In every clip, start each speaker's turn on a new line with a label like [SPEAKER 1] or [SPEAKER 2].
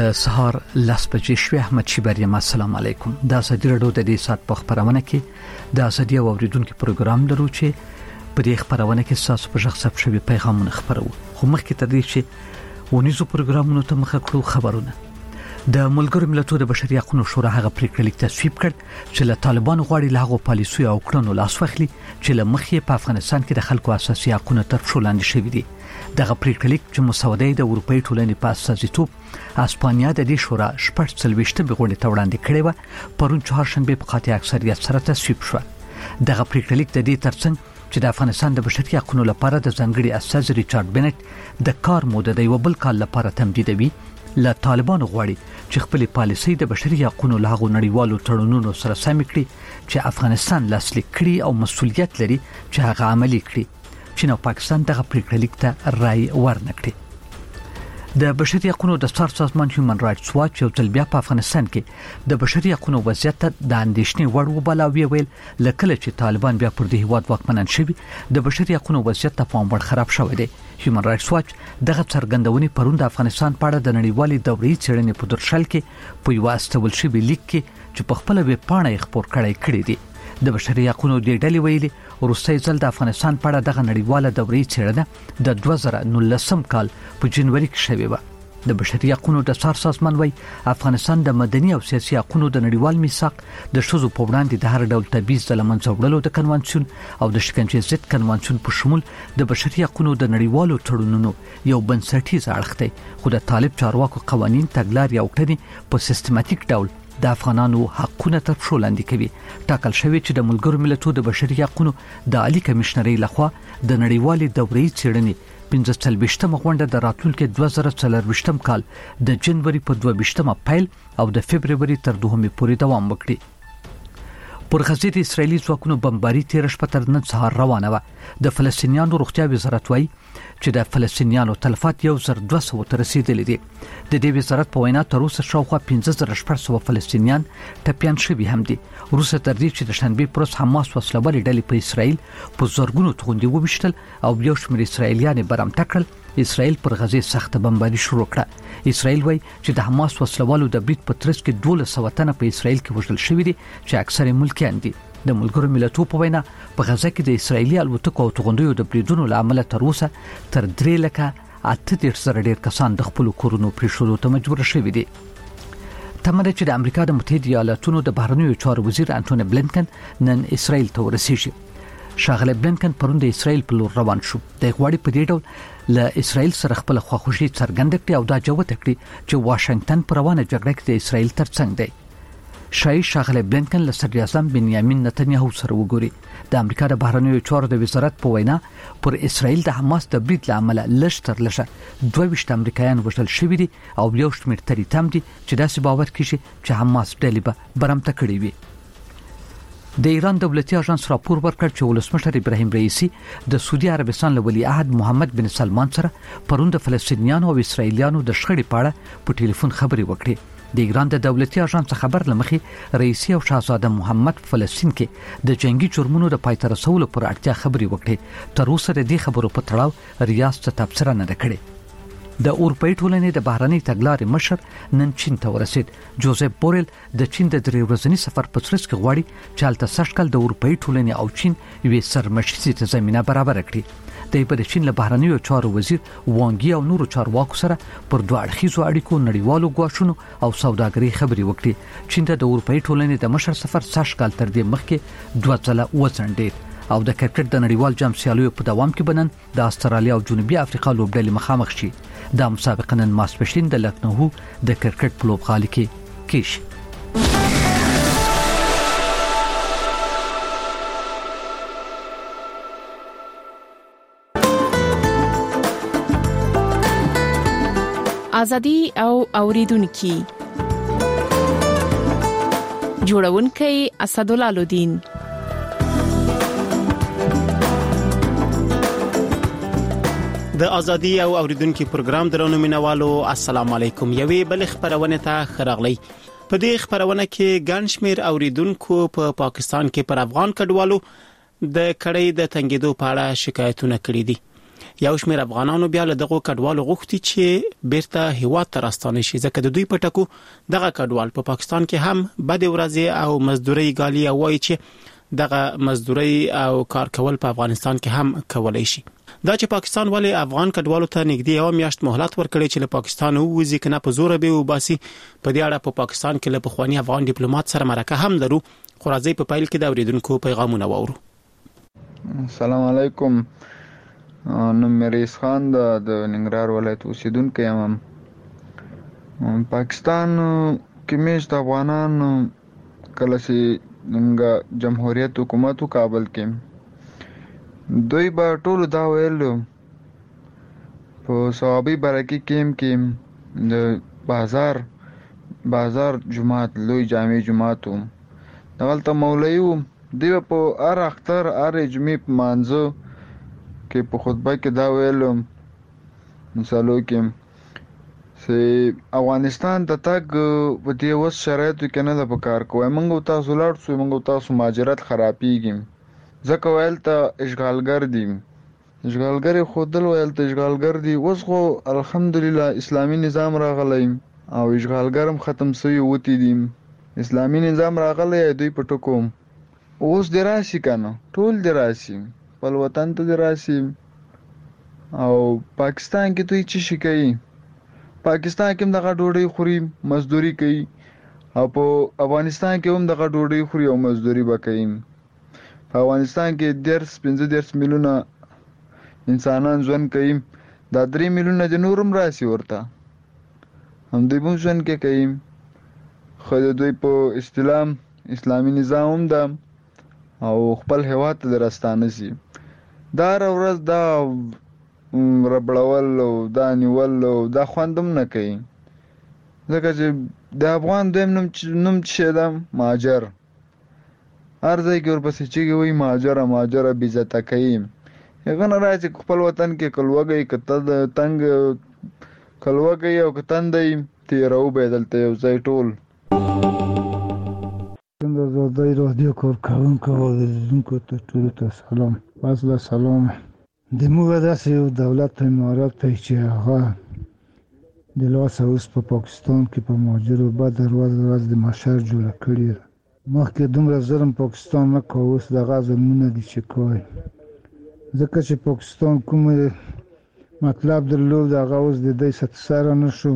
[SPEAKER 1] د سهار لاس بجې شوي. احمد شیبریم، السلام علیکم. د ازادي رادیو د دې سات په خبرونه کې د ازادي او اوریدونکو پروګرام لرو چې په دې خبرونه کې تاسو په ځخ ثبت شوی پیغامونه خبرو. خو مخکې تر دې چې ونیزو پروګرامونو ته مخه کړو خبرونه. د ملګرو ملتونو د بشري حقوقو شورا هغه پریکړه لیک تصویب کړ چې له طالبان غواړي له هغو پالیسي او کړنو لاس واخلي چې له مخې په افغانستان کې د خلکو اساسي حقوقو تر پښو لاندې شوي دي. دغه پریکړه لیک چې مسوده د اروپאי ټولنې په استازیتوب اسپانیا د دې شورا 14 غونډې ته وړاندې کړې و، پرون چهارشنبه په قاطع اکثریت سره تصویب شو. دغه پریکړه لیک د دې ترڅنګ چې د افغانستان د بشري حقوقو لپاره د ځانګړي استاذ ریچارډ بنټ د کار موده د یو بل کال لپاره تمدیدوي، له طالبان غواړي چې خپل پالیسي د بشري حقوقو له هغو نړیوالو تړونونو سره سم کړي چې افغانستان لاسلیک کړي او مسؤلیت لري چې هغه عملي کړي. چین او پاکستان دغه پریکړه لیک ته رائے ورنکړي. د بشري حقوقو د ستر سازمان هیومن رائټس واچ یو ځل بیا په افغانستان کې د بشري حقوقو وضعیت ته د اندېښنې وړ وبلاوي ویل، لکه چې طالبان بیا پر دې هیواد واکمنان شوي د بشري حقوقو وضعیت ته پام وړ خراب شوی دی. هیومن رائټس واچ دغه څرګندونې پرون د افغانستان په اړه د نړیوالې دورې څېړنې په درشل کې په یو استول شوی لیک کې چې په خپل ویب پاڼه خبر کړی دی. د بشري حقوقو د ډلې ویلي وروستي ځل د افغانستان په اړه دغه نړیواله دورې څېړنه د 2019 کال په جنوري کې شوې و. د بشري حقوقو د ستر سازمان وایي افغانستان د مدني او سیاسي حقوقو د نړیوال میثاق د شذو په وړاندې د هر ډول تبعیض د لمنځه وړلو د کنوانسیون او د شکنجې ضد کنوانسیون په شمول د بشري حقوقو د نړیوالو تړونونو یو بنسټیز اړخ دی. خو د طالب چارواکو قوانين تګلارې او کړنې په سیستماتیک ډول د افغانانو حقونه تر پښو لاندې کوي. ټاکل شوی چې د ملګرو ملتونو د بشري حقوقو د عالی کمشنرۍ لخوا د نړیوالې دورې څېړنې 15 غونډه د راتلونکي 2024 کال د جنوري په 22 پیل او د فبرवरी تر 2 پورې دوام وکړي. پر غزه د اسرایلی ځواکونو بمباري 13 شپه تر نن سهار روانه و. د فلسطینیانو روغتیا وزارت وایي چې د فلسطینیانو تلفات 1200 ته رسیدلي دي. د دې وزارت په وینا تر اوسه شاوخوا 15400 فلسطینیان ټپيان شوي هم دي. روسه تر دې چې د شنبه پر ورځ حماس وسلوالې ډلې په اسرائیل په زورګونو توغندي وبشتل او یو شمېر اسرائیلیان برم تکړل. اسرائیل پر غزه سخت بمباري شروع کړه. اسرائیل وایي چې د حماس وسلوالو د برید په ترڅ کې 1200 تنه په اسرائیل کې وژل شوي دي چې اکثره ملکیان دي. د ملګرو ملتونو په وینا په غزه کې د اسرائیلي الوتکو او توغندیو د بریدونو لامل تر اوسه تر 3,38,000 ډیر کسان د خپل کورونو پریښودو ته مجبور شوي دي. تمره چې د امریکا د متحده ایالاتونو د بهرنیو چارو وزیر انټونی بلنکن نن اسرائیل ته ورسیږي. شاغله بلنکن پرون د اسرائیل په لور روان شو. د غواړي په دې ډول له اسرائیل سره خپل خواخوږي څرګنده کړي او دا جوته کړي چې واشنگټن پر روانه جګړه کې د اسرائیل ترڅنګ دی. شاغله بلنکن له صدر اعظم بنیامین نتنیاهو سره وګوري. د امریکا د بهرنیو چارو د وزارت په وینا پر اسرائیل د حماس د برید لامل لشتر لشه 22 امریکایان وژل شوي دي او یو شمېر تری تم دي چې داسې باور کیږي چې حماس ډلې به برمته کړي وي. د ایران دولتي اژانس راپور ورکړ چې ولسمشر ابراهیم رئیسی د سعودي عربستان له ولی عهد محمد بن سلمان سره پرون د فلسطینیانو او اسرائیلیانو د شخړې په اړه په ټلیفون خبرې وکړې. د ایران د دولتي اژانس خبر لمخې رئیسی او شاهزاده محمد فلسطین کې د جنگي جرمونو د پای ته رسولو پر اړتیا خبرې وکړې. تر اوسه د دې خبرو په تړاو ریاض ته تبصره نه کړې. د اروپאי ټولنې د بهرنۍ تګلارې مشر نن چین ته ورسید. جوزف بورل د چین د 3 ورځني سفر په ترڅ کې غواړي چې هلته سږکال د اروپאי ټولنې او چین یوې سرمشري ته زمينه برابر کړي. د چین له بهرنیو چارو وزیر وانګي او نورو چارواکو سره پر دوه اړخیزو اړیکو نړیوالو غواښونو او سوداګرۍ خبرې وکړي. چین ته د اروپאי ټولنې د مشر سفر سږکال تر دې مخکې 2 ځله وڅنډید او د کرکټ د نړیوال جام سیالیو په دوام کې بنن د استرالیا او جنوبي افریقا لوبډلې مخامخ شي. د مسابقه نن ماسپښین د لکنهو د کرکټ په لوبغالي کې کیږي.
[SPEAKER 2] ازادي او اوریدونکو جوړونکي اسدالله الدین.
[SPEAKER 3] د ازادي او اوریدونکو پروګرام درنو مینوالو السلام علیکم. یوې بل خبرونه ته خراغلی. په دې خبرونه کې ګنشمیر اوریدونکو په پاکستان کې پر افغان کډوالو د کړۍ د تنګیدو په اړه شکایتونه کړي دي. یو شمېر افغانانو بیا له دغه کډوالو غوښتي چې بیرته هیواد ته راستانه شي ځکه د دوی په ټکو دغه کډوال په پاکستان کې هم بد ورځې او مزدوري غالي وایي چې دغه مزدوري او کار کول په افغانستان کې هم کولای شي. دا چې پاکستان ولې افغان کډوالو ته نږدې یو میاشت مهلت ورکړي چې له پاکستان ووځي کنه په زور به وباسي په دې اړه په پاکستان کې له پخوانی افغان ډیپلوماټ سره مرکه هم لرو. خو راځي په پایل کې د اوریدونکو پیغامونه واورو.
[SPEAKER 4] السلام علیکم. نو مریض خان د ننګرهار ولایت اوسیدونکو یم. پاکستان کې مېشت افغانان کله چې د جمهوریت حکومت کابل کې دوی به ټول دا ویل په صحابي برکې کې د بازار جماعت لوی جامع جماعت دغلته مولوی دی په هر اختر هر جمعې په مانځو کې په خطبه کې دا ویلو مثالو کې چې افغانستان ته تګ په دې وس شرایطو کې نه د پکار کوي. موږ تاسو لاړ شو موږ تاسو مهاجرت خرابېږي ځکه ویل ته اشغالګر دي اشغالګر خودل ویل ته اشغالګر دي. اوس خو الحمدلله اسلامي نظام راغلی او اشغالګر هم ختم شوی وتی دي اسلامي نظام راغلی دوی په ټکو اوس دراسي کنه ټول دراسي په وطن ته دراسي او پاکستان کې دوی څه شي کوي. پاکستان کې هم دغه ډوډۍ خوري مزدوري کوي او په افغانستان کې هم دغه ډوډۍ خوري او مزدوري وکړي. په افغانستان کې 15 میلیونه انسانان ژوند کوي دا 3 میلیونه د نورم راسي ورته هم دوی هم ژوند کې کوي. خو دوی په استلام اسلامي نظام هم ده او خپل هیواد ته راستانه شي. دا ورځ دا ربړول او دا نیول او دا خوندم نه کوي ځکه چې د افغان دویم نوم چې ده مهاجر هر ځای کې ورپسې چې وي مهاجر بې عزته کوي. هغه نه راځي خپل وطن کې کلوګي کته تنګ کلوګي او کتندې تیرو بدلته یو ځای ټول
[SPEAKER 5] د زړه رادیو کارکونکو او دونکو ته ټول ته سلام. واصله سلام. د موږ داسې یو دولت امارات ته چې هغه د لاس اوس په پاکستان کې په مهاجرو بعد ورځ د مشر جوړ کړی مخکې دومره ظلم پاکستان نه کوي اوس دغه ظلمونه دي چې کوي ځکه چې پاکستان کوم مطلب درلود هغه اوس د دې ستسره نشو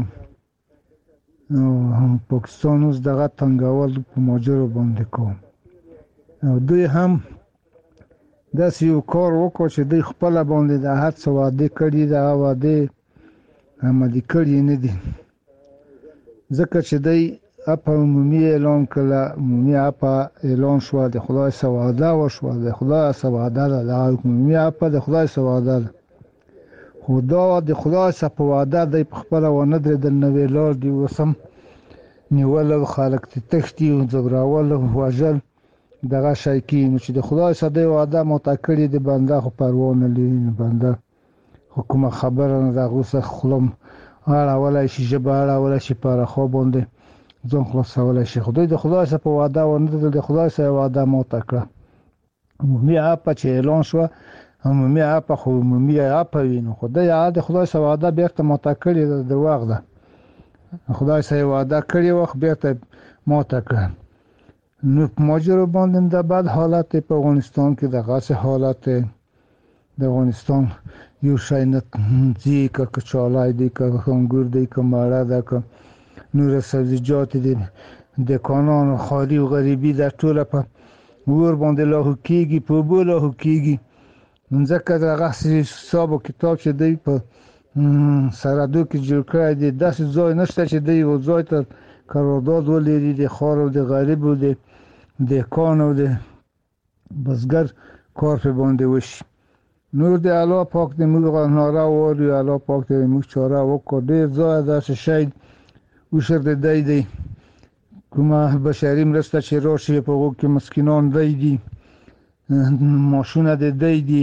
[SPEAKER 5] نو پاکستان اوس دغه تنګول په مهاجرو باندې کوي او دوی هم داسې یو کار وکړ چې دوی خپل باندې د هڅ وعده کړي دا وعده عملي کړي نه دي ځکه چې دوی اپا عمومي اعلان کړه عمومي اپا اعلان شو د خدای سواده وشو د خدای سواده د عمومي اپا د خدای سواده خدا د خدای سواده د خپل ونه د نویلار دی وسم نیول خلق تختی او زبراول وجل دغه شای کی چې د خدای ساده وعده متکړی د بنده خو پروانه لري بنده حکومت خبره نه دغه څه خلم اړه ولا شي جباله ولا شي پر خو باندې ځون خلاص ولا شي خدای د خدای سره په وعده ونه د خدای سره وعده متکړه عمومي اپ چې اعلان شو عمومي اپ خو عمومي اپ وینو خدای د خدای سره وعده بیرته متکړی د وخت ده خدای سره وعده کړی وخت بیرته متکړه نو ماجرا باندې د بعد حالت په افغانستان کې د غاصه حالت د افغانستان یو شاینت زی کا کچالای دی کا انګور دی کا ماړه دا کا نور سبزیجات دي د قانون خالي او غریبي د ټوله په ور باندې له کیږي په بوله کیږي ځکه دا غاصه حساب کتاب چې دی په سرادو کې جوړ کړی دی داسې ځای نشته چې دی و ځای ته قرارداد ولري د خار او د غریب او د کان او د بزګر کار په باندې وشي نور د الله پاک د موږ ناره وری الله پاک د موږ چاره وکړ ډیر ځای داسې شي وشر د دی کومه بشري مرسته چې راشي په وګ کې مسکینان دی ماشونه د دی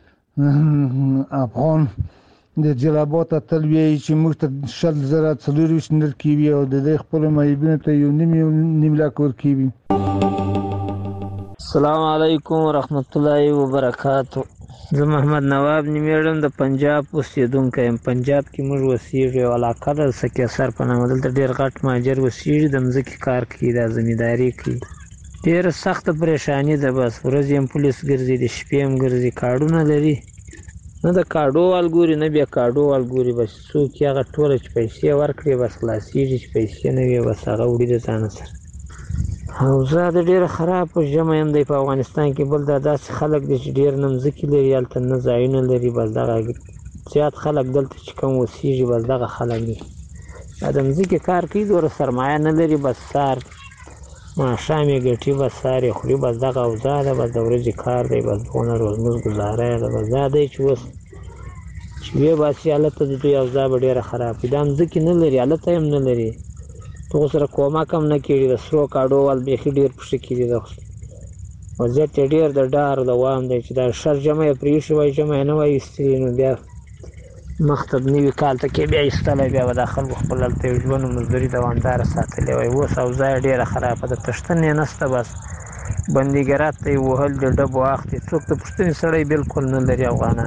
[SPEAKER 5] افغان د جلابات تلوي چې موږ ته شل زره څلوروش نر کیوي او د خپل مېبینه ته یو نیم لا کور کیوي.
[SPEAKER 6] السلام علیکم ورحمت الله وبرکاتہ. زه محمد نواب نیمېړم د پنجاب اوسېدونکی یم. پنجاب کې موږ اوسېږو، یو علاقه ده سکیسر په نامه. دلته ډېر غټ مهاجر اوسېږي، د مځکې کار کوي، د زمینداري کوي. ډېره سخته پریشاني ده. بس ورځې هم پولیس ګرځي، د شپې هم ګرځي. کارډونه لري، نه د کارډو وال ګوري نه بیا کارډو وال ګوري. بس څوک یې هغه ټوله چې پیسې ورکړي بس خلاصېږي، چې پیسې نه وي بس هغه وړي د ځانه سره. اوضاع د ډېره خراب ژمی هم دی په افغانستان کې. بل دا داسې خلک دي چې ډېر نه مځکې لري، هلته نه ځایونه لري. بس دغه زیات خلک دلته چې کوم اوسېږي بس دغه خلک دي. دا د مځکې کار کوي، دومره سرمایه نه لري. بس سهار ماښام یې ګټي، بس سهار یې خوري. بس دغه اوضاع ده. بس د ورځې کار دی، بس دغونه روزمز ګزاره یې ده. بس دا دی چې اوس چې ویې باسي هلته د دوی اوضاع به ډېره خراب وي. دا مځکې نه لري، هلته هم نه لري. دغو سره کومک هم نه کېږي. د سرو کاډو وال بیخي ډېر پښه کېږي. د وضعیت یې ډېر د ډار دوام دی چې دا شر ژمی یې پرېښي وای، ژمی یې نه وای ایستلي، نو بیا مخته نوي کال ته کې بیا ایستلی، بیا به دا خلکو خپل هلته یو ژوند و مزدوري دوامداره ساتلې وای. اوس اوضاع یې ډېره خرابه ده. تښتنې یې نشته. بس بندیګرات ته یې وهل، د ډبو اخته. څوک د پوښتنې سړی بالکل نه لري افغانان.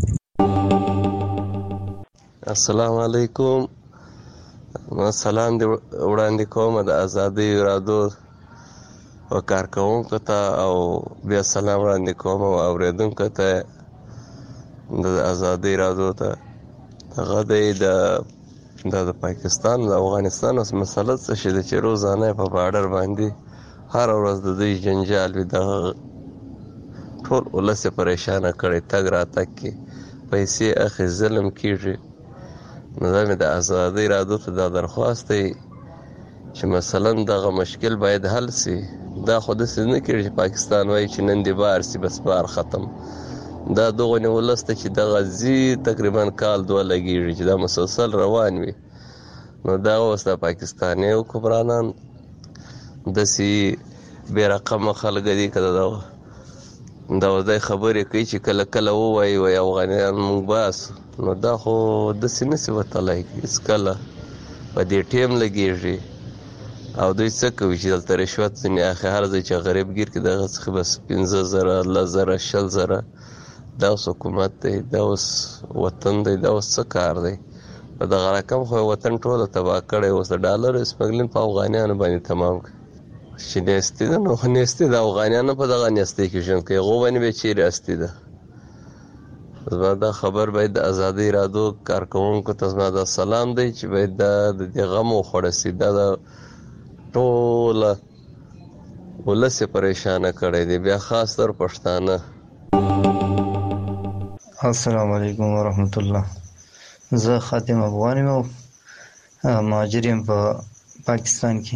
[SPEAKER 7] السلام علیکم. سلام دې وړاندې کوم د ازادۍ ارادو او کارکوونکو ته، او بیا سلام وړاندې کوم او اورېدونکو ته د ازادۍ ارادو ته. هغه دی د پاکستان د افغانستان اوس مسله څه شي ده چې روزانه په باډر باندې هر ورځ د دوی جنجال وي. دغه ټول ولس یې پریشانه کړی، تګ راتګ کې پیسې اخی، ظلم کېږي. نو دا مې د ازادۍ ارادو ته دا درخواست دی چې مثلا دغه مشکل باید حل سي. دا خو داسې نه کېږي چې پاکستان وایي چې نن دې بار سي بس بار ختم. دا دغه ولس ته چې دغه زی تقریبا کال دوه لګېږي چې دا مسلسل روان وي. نو دا اوس د پاکستاني حکمرانان داسې بې رقمه خلک دي که دا وځای خبرې کوي چې کله کله ووایي وایي افغانیان موږ باسو. نو دا خو داسې نسي وتلی هېڅکله. په دې ټیم لګېږي او دوی څه کوي چې دلته رشوت ځینې اخلي. هر ځای چې غریب ګیر کړي دغه څخه بس 15,000 10,000 20,000. دا اوس حکومت دی، دا اوس وطن دی، دا اوس څه کار دی؟ په دغه رقم خو وطن ټوله تباه کړی. اوس د ډالرو سمګلین په افغانیانو باندې تمام کړي. چې نیستي ده نو خو نیستي ده. افغانیانو په دغه نیستۍ کې ژوند کوي، هغو باندې به چیرې استي ده. زما دا خبر باید د ازادۍ ارادو کارکوونکو ته زما دا سلام دی چې باید دا د دې غم وخوړه سي. دا د ټوله ولس یې پریشانه کړی دی، بیا خاص تر پښتانه.
[SPEAKER 8] السلام علیکم ورحمت الله. زه خاتم افغان یم او مهاجر یم په پاکستان کې.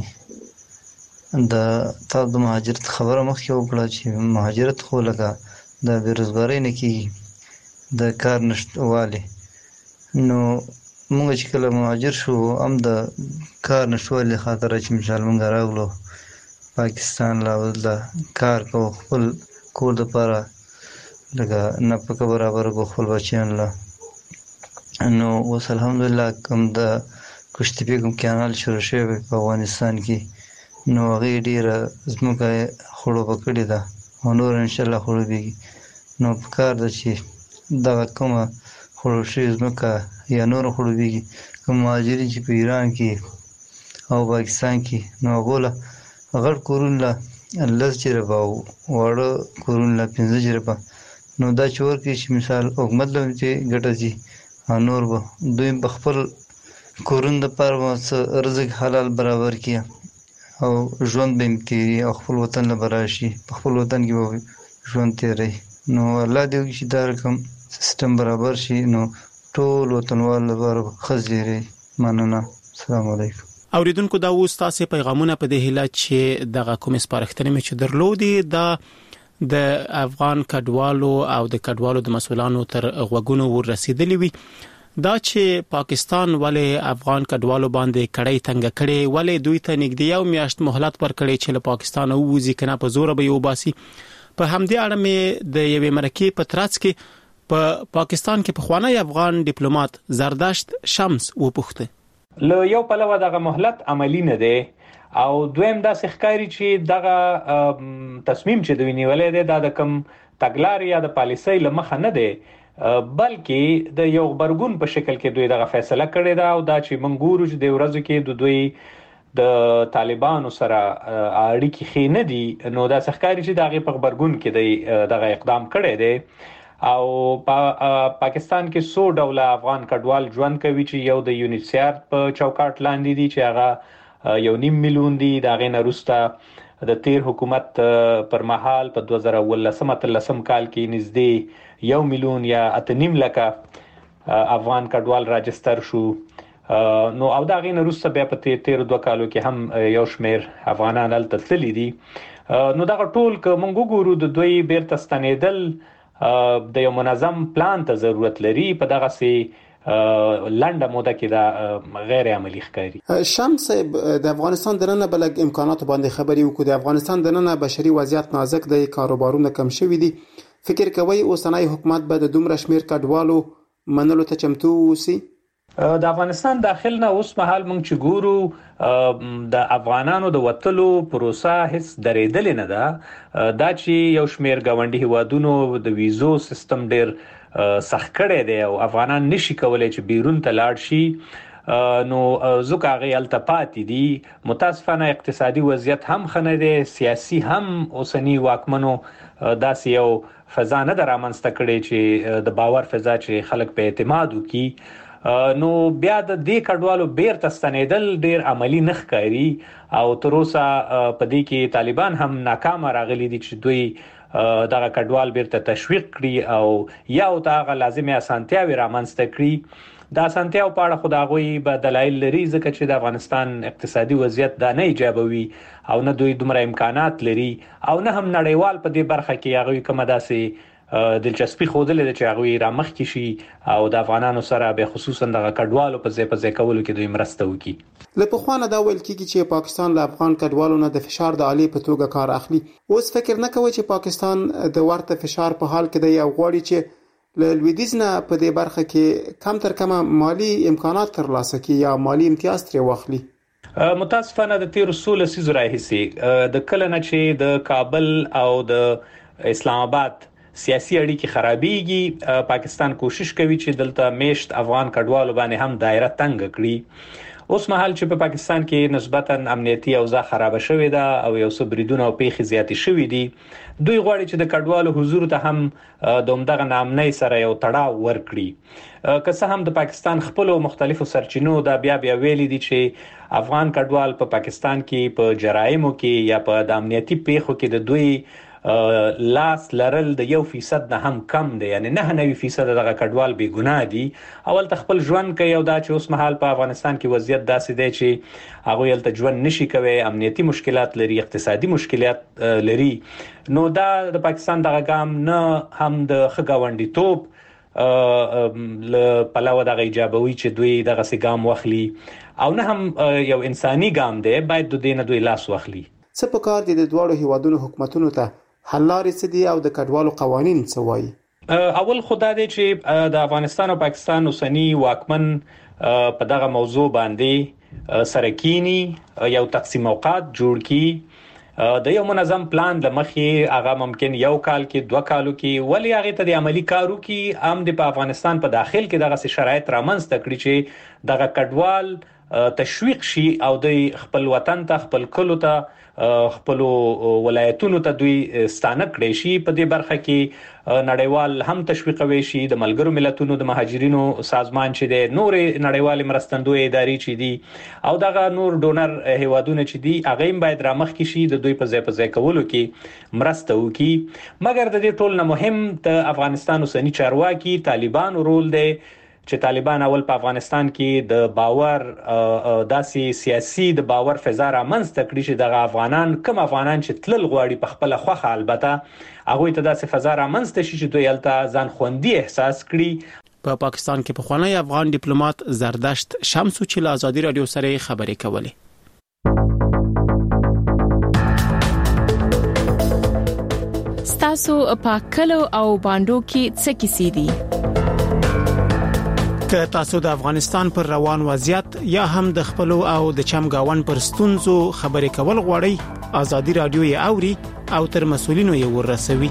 [SPEAKER 8] تا د مهاجرت خبره مخکې وکړه چې مهاجرت خو لکه د بېروزګارۍ نه کېږي، د کار نشتوالي. نو موږ چې کله مهاجر شو هم د کار نشتوالي خاطره چې مثال موږ راغلو پاکستان لا د کار کوو خپل کور دپاره لکه نفقه برابر کو خپل بچیان له. نو اوس الحمدلله کوم د کشتپې کوم کانال شروع شوی په افغانستان کې، نو هغې ډېره ځمکه یې خړوبه کړې ده او نور انشاءالله خړوبېږي. نو په کار ده چې دغه کومه خړوب شوې ځمکه یا نوره خړوبېږي، کوم مهاجرین چې په ایران کې او پاکستان کې، نو هغو له غټ کورونه له 10 جربه او واړه کورونه له 15 جربه. نو دا چې ورکړي چې مثال حکومت له چې ګټه ځي او نور به دوی په خپل کورونو دپاره به څه رزق حلال برابر کړي او ژوند به یې تېري او خپل وطن له به راشي، په خپل وطن کې به ژوند تېروي. نو الله دې وکړي چې دا رقم سیستم برابر شي، نو ټول وطنوال لپاره ښه زیری. مننه. السلام علیکم.
[SPEAKER 3] اوریدونکو دا اوس تاسو پیغامونه په دې هیله چې دغه کوم سپارښتنې مې چې درلودي دا د افغان کډوالو او د کډوالو د مسؤلانو تر غوږونو ورسېدلې وي. دا چې پاکستان ولې افغان کډوالو باندې کړۍ تنګ کړي، ولې دوی ته نږدې یو میاشت مهلت ورکړي چې له پاکستان ووځي کنه په زور به یو باسي. په همدې اړه مې د یوې مرکې په ترڅ کې په پاکستان کې پخوانی افغان ډیپلوماټ زردشت شمس وپوښته.
[SPEAKER 9] له یو پلوه دغه مهلت عملی نه دی او دویم دا ښکاری چې دغه تصمیم چې دوی نیولې ده د کم تګلارې یا د پالیسۍ لمخه نه دی بلکې د یو خبرګون په شکل کې دوی دغه فیصله کړې ده او دا چې منګورو چې د ورځو کې د دوی د طالبانو سره اړیکې خې نه دي نو دا ښکاری چې دغه په خبرګون کې دغه اقدام کړی دی او پاکستان کې 100 ډوله افغان کډوال ژوند کوي چې یو د یونیسیار په چوکاټ لاندې دي چې هغه 1.5 میلیون دي دا غینه روسته د تیر حکومت پر مهال په 2013 کال کې نږدې 1 میلیون یا 8.5 لکه افغان کډوال راجستر شو نو او دا غینه روسته بیا په تیر 2 کالو کې هم یو شمیر افغانان هلته تللي دي نو دا ټول که موږ وګورو د دوی بیرته ستنېدل د یو منظم پلان ته ضرورت لري په دغه سي لنډه موده کې دا غیر عملی ښکاري.
[SPEAKER 3] شمس د افغانستان دننه بلګ امکانات باندې خبري وکړو. د افغانستان دننه بشري وضعیت نازک دی، کاروبارونه کم شوي دي. فکر کوي اوسنۍ حکومت به د دومره شمیر کډوالو منلو ته چمتو وسی؟
[SPEAKER 9] د افغانستان داخل نه اوس مهال موږ چې ګورو د افغانانو د وټلو پروسه هیڅ درېدل نه ده. دا چې یو شمیر گاونډي هوادونو د ویزو سیستم ډیر سخت کړی دی او افغانان نشي کولای چې بیرون ته لاړ شي نو زکه هغه التپاتې دي. متاسفانه اقتصادي وضعیت هم خنه دی، سیاسي هم اوسنی واکمنو داسې یو فضا نه درامنځته کړي چې د باور فضا چې خلک په اعتماد وکړي. نو بیا د دې کډوالو بیرته ستنېدل ډیر عملی نه ښکاري او تر اوسه په دې کې طالبان هم ناکام راغلي دي چې دوی دغه کډوال بیرته تشویق کړي او یا او دغه لازمي اسانتیاوي رامنځته کړي. دا اسانتیاو په اړه خداغوي به دلایل لري ځکه چې د افغانستان اقتصادي وضعیت دا نه ایجابوي او نه دوی دومره امکانات لري او نه هم نړیوال په دې برخه کې هغه کومه داسې دلچسپي خوده چې هغه رامخ کې شي او د افغانانو سره به خصوصا د کډوالو په ځای کولو کې دوی مرسته وکړي.
[SPEAKER 3] له پخوانه دا ویل کیږي چې پاکستان له افغان کډوالو نه د فشار د عالی په توګه کار اخلي. اوس فکر نه کوي چې پاکستان د ورته فشار په حال کې دی او غواړي چې له لویدیځ نه په دې برخه کې کم تر کمه مالی امکانات ترلاسه کړي یا مالی امتیاز ترې واخلي.
[SPEAKER 9] متاسفانه د تیر 16 سیزو راهیسي د کله نه چې د کابل او د اسلام آباد سیاسي اړیکې خرابېږي پاکستان کوشش کوي چې دلته میشت افغان کډوالو باندې هم دایره تنگ کړي. اوس مهال چې په پاکستان کې نسبتا امنیتي اوضاع خراب شوې ده او یو څه بریدونه او پیښې زیاتې شوې دي، دوی غواړي چې د کډوالو حضور ته هم دومدغه نامنۍ سره یو تړاو ورکړي. که څه هم د پاکستان خپل مختلفو سرچینو دا بیا ویلي دي چې افغان کډوال په پاکستان کې په جرایمو کې یا په د امنیتي پیښو کې د دوی لاس لرل د 1% نه هم کم دی، یعنی 99% دغه کډوال بی ګناه دي. اول خپل ژوند کوي او دا چې اوس مهال په افغانستان کې وضعیت داسې دی چې هغه یلته ژوند نشي کوي، امنیتي مشکلات لري، اقتصادي مشکلات لري. نو دا د پاکستان دغه ګام نه هم د خګاونډي توپ له پلاو دغه ایجابوي چې دوی دغه سي ګام واخلي او نه هم یو انساني ګام دی، باید د دې نه دوی لاس واخلي.
[SPEAKER 3] څه په کار دي د دوړو هیوادونو حکومتونو ته حل لارې څه دي او د کډوالو قوانین څه وایي؟
[SPEAKER 9] اول خدای دی چې د افغانستان او پاکستان اوسنی واکمن په دغه موضوع باندې سره کینی، یو تقسیم اوقات جوړ کړي، د یو منظم پلان د مخې هغه ممکن 1 کال کې 2 کالو کې ولی هغه ته د عملی کارو کې عام د افغانستان په داخل کې دغه شرایط رامنځته کړي چې دغه کډوال تشویق شي او د خپل وطن ته، خپل کلو ته، خپل ولایتونو ته دوی ستانه کړي شي. په دې برخه کې نړیوال هم تشویقوي شي، د ملګرو ملتونو د مهاجرینو سازمان چې د نور نړیوال مرستندوی ادارې چې دي او دغه نور ډونر هیوادونه چې دي هغه هم باید رامخ کې شي د دوی په ځای کولو کې مرسته وکړي. مګر د دې ټول نه مهم د افغانستان اوسنی چارواکي طالبانو رول دی چې طالبان اول په افغانستان کې د باور داسې سیاسي د باور فضا رامنځته کړي چې دغه افغانان چې تلل غواړي په خپل خوخه، البته هغه ته داسې فضا رامنځته شي چې دوی الته ځان خوندي احساس کړي.
[SPEAKER 3] په پاکستان کې پخوانی افغان ډیپلوماټ زردشت شمسو چې له آزادي رادیو سره خبرې کولې.
[SPEAKER 2] ستاسو په کلو او باندو کې څه کیسې دي؟
[SPEAKER 3] که تاسو د افغانستان پر روان وضعیت یا هم د خپل او د چمګاون پر ستونزو خبرې کول غواړئ ازادي رادیو یې اوري او تر مسولینو یې ورسوي.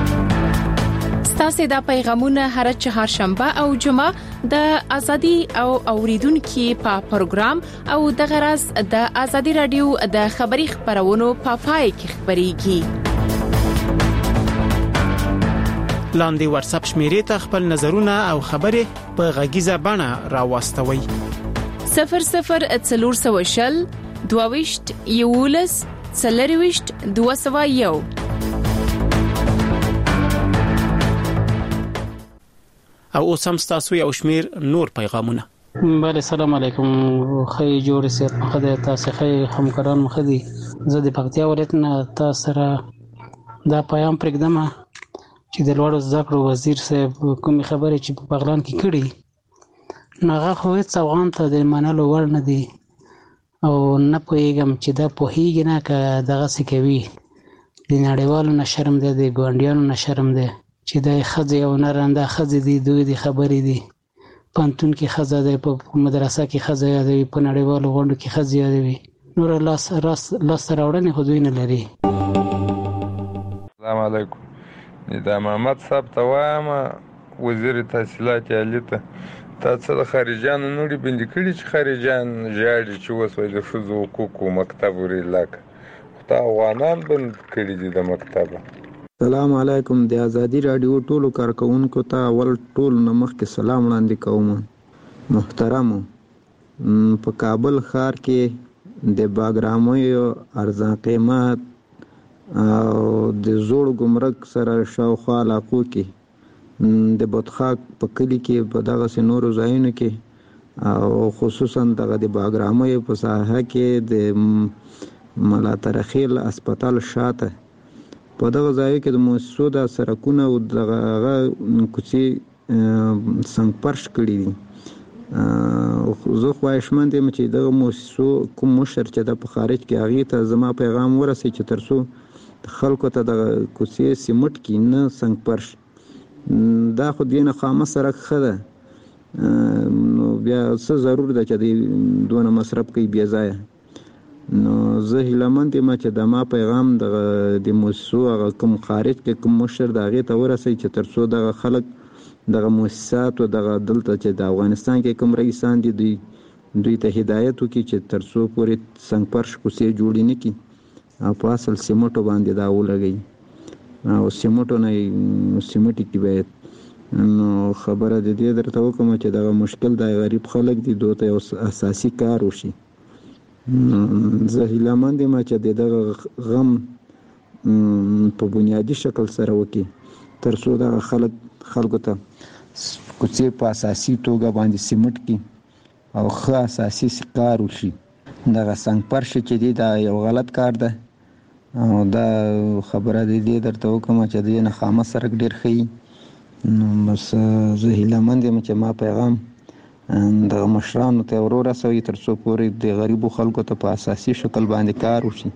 [SPEAKER 2] تاسو د پیغامونه هر چهارشنبه او جمعه د ازادي او اوریدونکو په پروګرام او د غرض د ازادي رادیو د خبري خبرونو په پای کې خبريږي. لاندې واتس اپ شمیرې ته خپل نظرونه او خبرې په غږیزه بڼه راوستوي. 0040 22 یولس 40 201. او اوس هم تاسو یو شمیر نور پیغامونه.
[SPEAKER 10] بله سلام علیکم. خی جوړ سي خدای تاسو خی همکاران مخدي زه د پکتیا ولایت نه تاسو سره دا پیغام پرېږدم چې د لوړو زده کړو وزیر صاحب کومې خبرې چې په بغلان کې کړي نو هغه خو هیڅ افغان ته د منلو وړ نه دي او نه پوهېږم چې دا پوهېږي نه که دغسې کوي. د نړیوالو نه شرم دی، د ګاونډیانو نه شرم دی چې د ښځې او نرنده ښځې دي دوی د خبرې دي. پوهنتون کې ښځه دی، په مدرسه کې ښځه یادوي، په نړیوالو غونډو کې ښځې یادوي. نور لاسته راوړنې خو دوی نه لري.
[SPEAKER 11] السلام علیکم. دا محمد صاحب ته وایم وزیر تحصیلات عالی ته تاسو د خارجانو نوري بندي کړي چې خارجان ژاړي چې وسوي د ښځو حقوقو مکتب وري لاک خو افغانان بند کړي دي د مکتب.
[SPEAKER 12] السلام علیکم. د ازادي رادیو ټولو کارکونکو ته ول ټول نمخ کې سلام وړاندې کوم. محترم په کابل ښار کې د باګرامو ارزان قیمت او د زوړ ګمرک سره شاوخوا علاقو کې د بطخاک په کلی کې په دغه سينورو ځایونو کې او خصوصا دغه د باګرامو په ساحه کې د ملا ترخیل هسپتال شاته په دغه ځای کې د موسسو د سرکونه او دغه کوڅې څنګه پرش کړی دي. زه خواهشمند یم چې دغه موسسو کوم مشر چې د خارج کې هغه ته زما پیغام ورسي چې ترسو خلکو ته د کوڅې سیمټ کې نه څنګه پرش دا خو دینه خامه سره خده نو بیا څه ضرور ده چې د دونه مصرف کوي بیا ځای. نو زه هیلمند یم چې د ما پیغام د موسسو هغه کوم خارج کې کوم مشر د هغې ته ورسوي چې تر څو دغه خلک دغه مؤسسات او دغه دلته چې د افغانستان کې کوم رئیسان دي دوی ته هدایت وکړي چې تر څو پورې څنګه پرش کوڅې جوړې نه کړي او په اصل سیمټو باندې دا ولګوي او سیمټو نه سیمټي کې باید نو خبره د دې درته وکړم چې دغه مشکل د غریب خلک دي دوی ته یو اساسي کار وشي. زه هیلهمند یم چې دغه غم په بنیادي شکل سره وکړي تر څو دغه خلکو ته کوڅې په اساسي توګه باندې سیمټ کړي او ښه اساسي کار وشي. دغه څنګه پرش چې دی دا یو غلط کار ده او دا خبره دې درته وکړم چې دې نه خامه سرک ډیر ښي. نو بس زه هیلهمند یم چې ما پیغام د مشرانو ته ورسوي تر څو پورې د غریبو خلکو ته په اساسي شکل باندې کار وشي.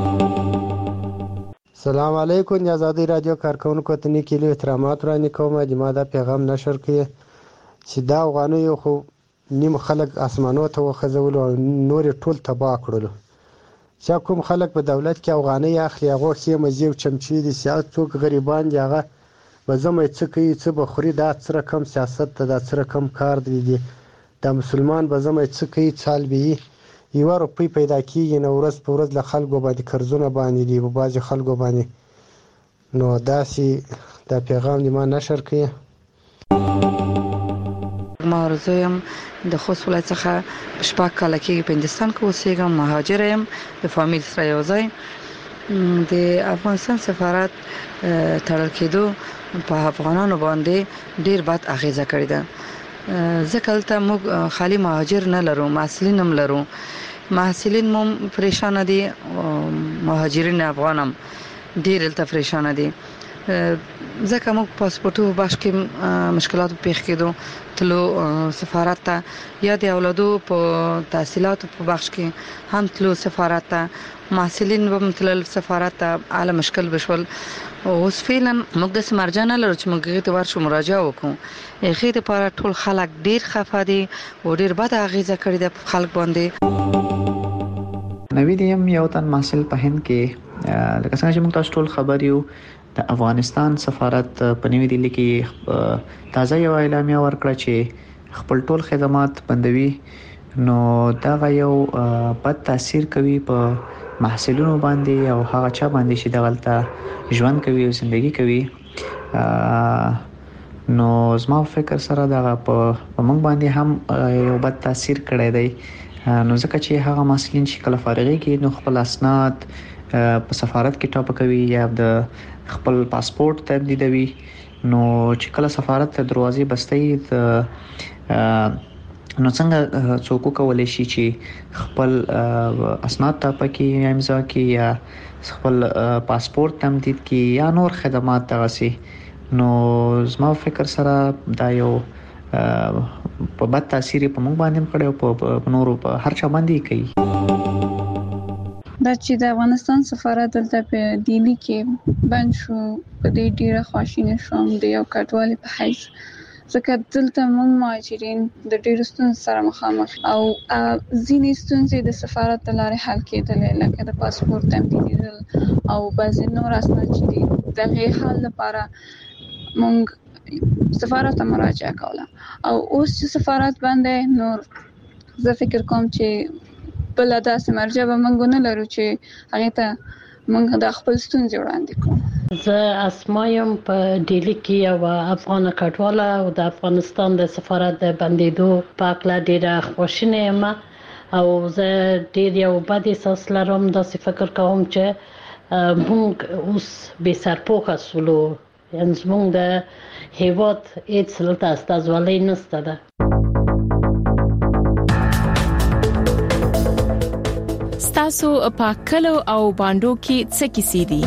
[SPEAKER 13] السلام علیکم. د ازادي رادیو کارکونکو ته نیکیلو احترامات وړاندې کوم چې ما دا پیغام نشر کړی چې دا افغانیو خو نیم خلک اسمانو ته وخځول او نور ټول تباہ کړل. چې کوم خلک په دولت کې افغاني اخلي هغه خې مزي او چمچي دي سیاست څوک غریبان دي هغه به زموږ څه کوي څه بخوري دا څه رقم سیاست ته دا څه رقم کار دی دا مسلمان به زموږ څه کوي چال به یو روپی پیدا کیږي نو ورځ په ورځ له خلکو باندې قرضونه باندې دي په بعض خلکو باندې نو داسي دا پیغام دی ما نشر کړی.
[SPEAKER 14] مارزویم د خوست ولایت څخه شپږ کاله کې په هندستان کې اوسېږم. مهاجر یم د فامیل سره یو ځای. د افغانستان سفارت تړل کېدو په افغانانو باندې ډیر بد اغیزه کړې ده. ځکه دلته موږ خالي مهاجر نه لرو، محصلین هم لرو. محصلین هم پریشان دي، مهاجرین افغان هم ډیر دلته پریشان دي. ځکه موږ پاسپورټو بخش کې مشکلات پیښ کېدو تلو سفارت ته یا د اولادو په تحصیلاتو په بخش کې هم تلو سفارت ته محصلین هم تلل سفارت ته اعلی مشکل بشول اوس فعلا موږ د سمرجانه لرو چې موږ ته ورشو مراجعه وکړو اخی ته پر ټول خلک ډیر خفه دي او ډیر بد اغیزه کړی د خلک باندې
[SPEAKER 15] نوی دیم یو تن محصل په هند کې لکه څنګه چې موږ تاسو ټول خبر یو د افغانستان سفارت په نوی دلی کې تازه یو اعلامیه ورکړه چې خپل ټول خدمات بندوي نو دا یو بد تاثیر کوي په محصلونو باندې او هغه چا باندې چې دغلطه ژوند کوي او زندگی کوي نو زما فکر سره دا په موږ باندې هم یو بد تاثیر کړی دی نو ځکه چې هغه محصلین چې کله فارغي کې نو خپل اسناد په سفارت کې ټاپ کوي یا د خپل پاسپورت تمدیدوي نو چې کله سفارت ته دروازې بستي نو څنګه څوک کولای شي چې خپل اسناد ټاپ کې امضا کې یا خپل پاسپورت تمدید کې یا نور خدمات تغسي نو زما فکر سره دا یو په بد تاثیر په موږ باندې کړو په نورو په هر چا باندې کوي
[SPEAKER 16] دا چې د افغانستان سفارت دلته په دلی کې بند شو په دې ډیره خواشینه شوم د یو کډوالي په حیث ځکه دلته موږ مهاجرین د ډیرو ستونزو سره مخامخ او ځینې ستونزې د سفارت د لارې حل کېدلې لکه د پاسپورت تمدیدول او بعضې نور اسناد چې دي دغه حل لپاره موږ سفارت ته مراجعه کوله او اوس چې سفارت باندې نور زه فکر کوم چې بل داسې مرجع به موږ نه لرو چې هغه ته موږ د خپل ستونزې وړاندې کوو
[SPEAKER 17] زه اسمایم په ډیلی کې یو افغان کډواله او د افغانستان د سفارت د بندیدو په اړه ډیره خوشاله یم او زه ډیر یو بد احساس لرم داسې فکر کوم چې موږ اوس به سرپوښه سولو یعنی موږ د هیواد هیڅ لته استازولۍ نشته ده
[SPEAKER 2] تاسو په کلو او باندو کې څه کیسې دي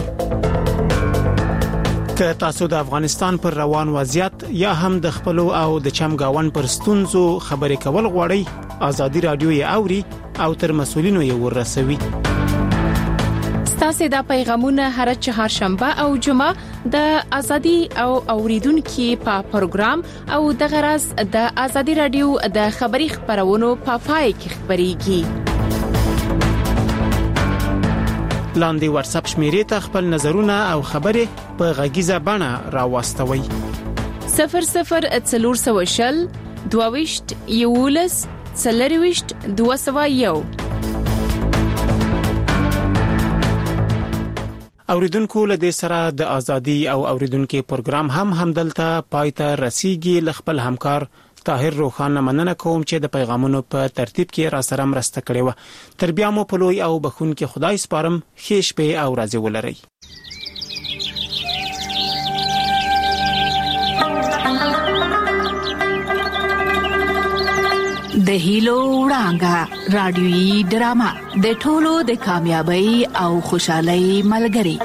[SPEAKER 3] که تاسو د افغانستان پر روان وضعیت یا هم د خپل او د چمګاون پر ستونزو خبرې کول غواړئ ازادي رادیو یې اوري او تر مسولینو یې ورسوي
[SPEAKER 2] تاسو دا پیغامونه هر چهارشنبه او جمعه د ازادي او اوریدونکو په پروګرام او د غرض د ازادي رادیو د خبري خبرونو په پای کې خبريږي لاندې واتس اپ شمیرې ته خپل نظرونه او خبرې په غږیزه بڼه راوستوي 0040 22 یولس سلریوشت 201 اوریدونکو له دې سره د ازادي او اوریدونکو پروګرام هم همدلته پایته رسیدي خپل همکار طاهر روخان مننه کوم چې د پیغامونو په ترتیب کې را سره مرسته کړې و تر بیا مو په لوی او بخون کې خدای سپارم خېش په او راځي ولري
[SPEAKER 18] د هیلو وړانګه رادیوي ډرامه د ټولو د کامیابی او خوشحالي ملګری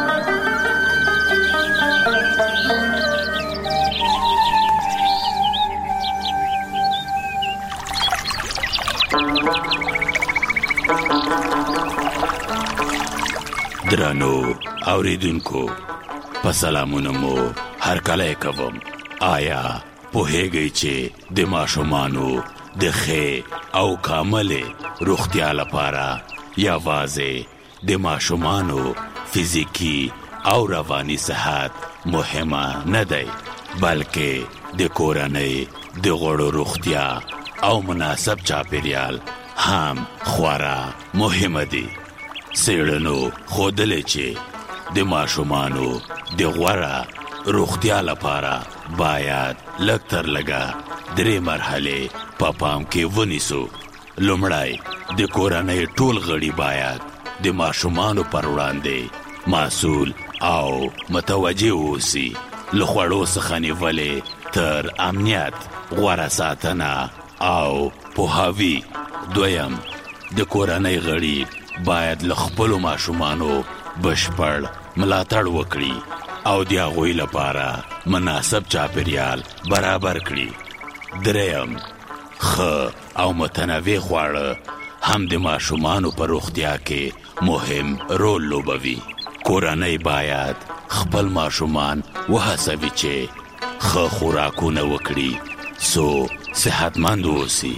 [SPEAKER 19] درانو اوریدونکو په سلامونه مو هر کله کوم آیا په هیګی چې د ماشومانو د ښه او کامله روغتیا لپاره یا واځي د ماشومانو فزیکی او رواني صحت مهمه نه دی بلکې د کورنۍ د غړو روغتیا او مناسب چاپیریال هم خورا مهمه دي سیړنو خودلې چې د ماشومانو د غوړه روغتیا لپاره باید لکتر لگا درې مرحله په پام کې ونیسو لومړی د کورنۍ ټول غړي باید د ماشومانو پر وړاندې مسؤل او متوجه اوسي لخوړو څخه نیولې تر امنیت غوړه ساتنه او پوهاوی دویم د کورنۍ غړي باید لخپلو ماشومانو بشپړ ملاتړ وکړي او د هغوی لپاره مناسب چاپیریال برابر کړي. دریم، ښه او متنوع خواړه هم د ماشومانو په روغتیا کې مهم رول لوبوي. کورنۍ باید خپل ماشومان وهڅوي چې ښه خوراکونه وکړي څو صحتمند اوسي.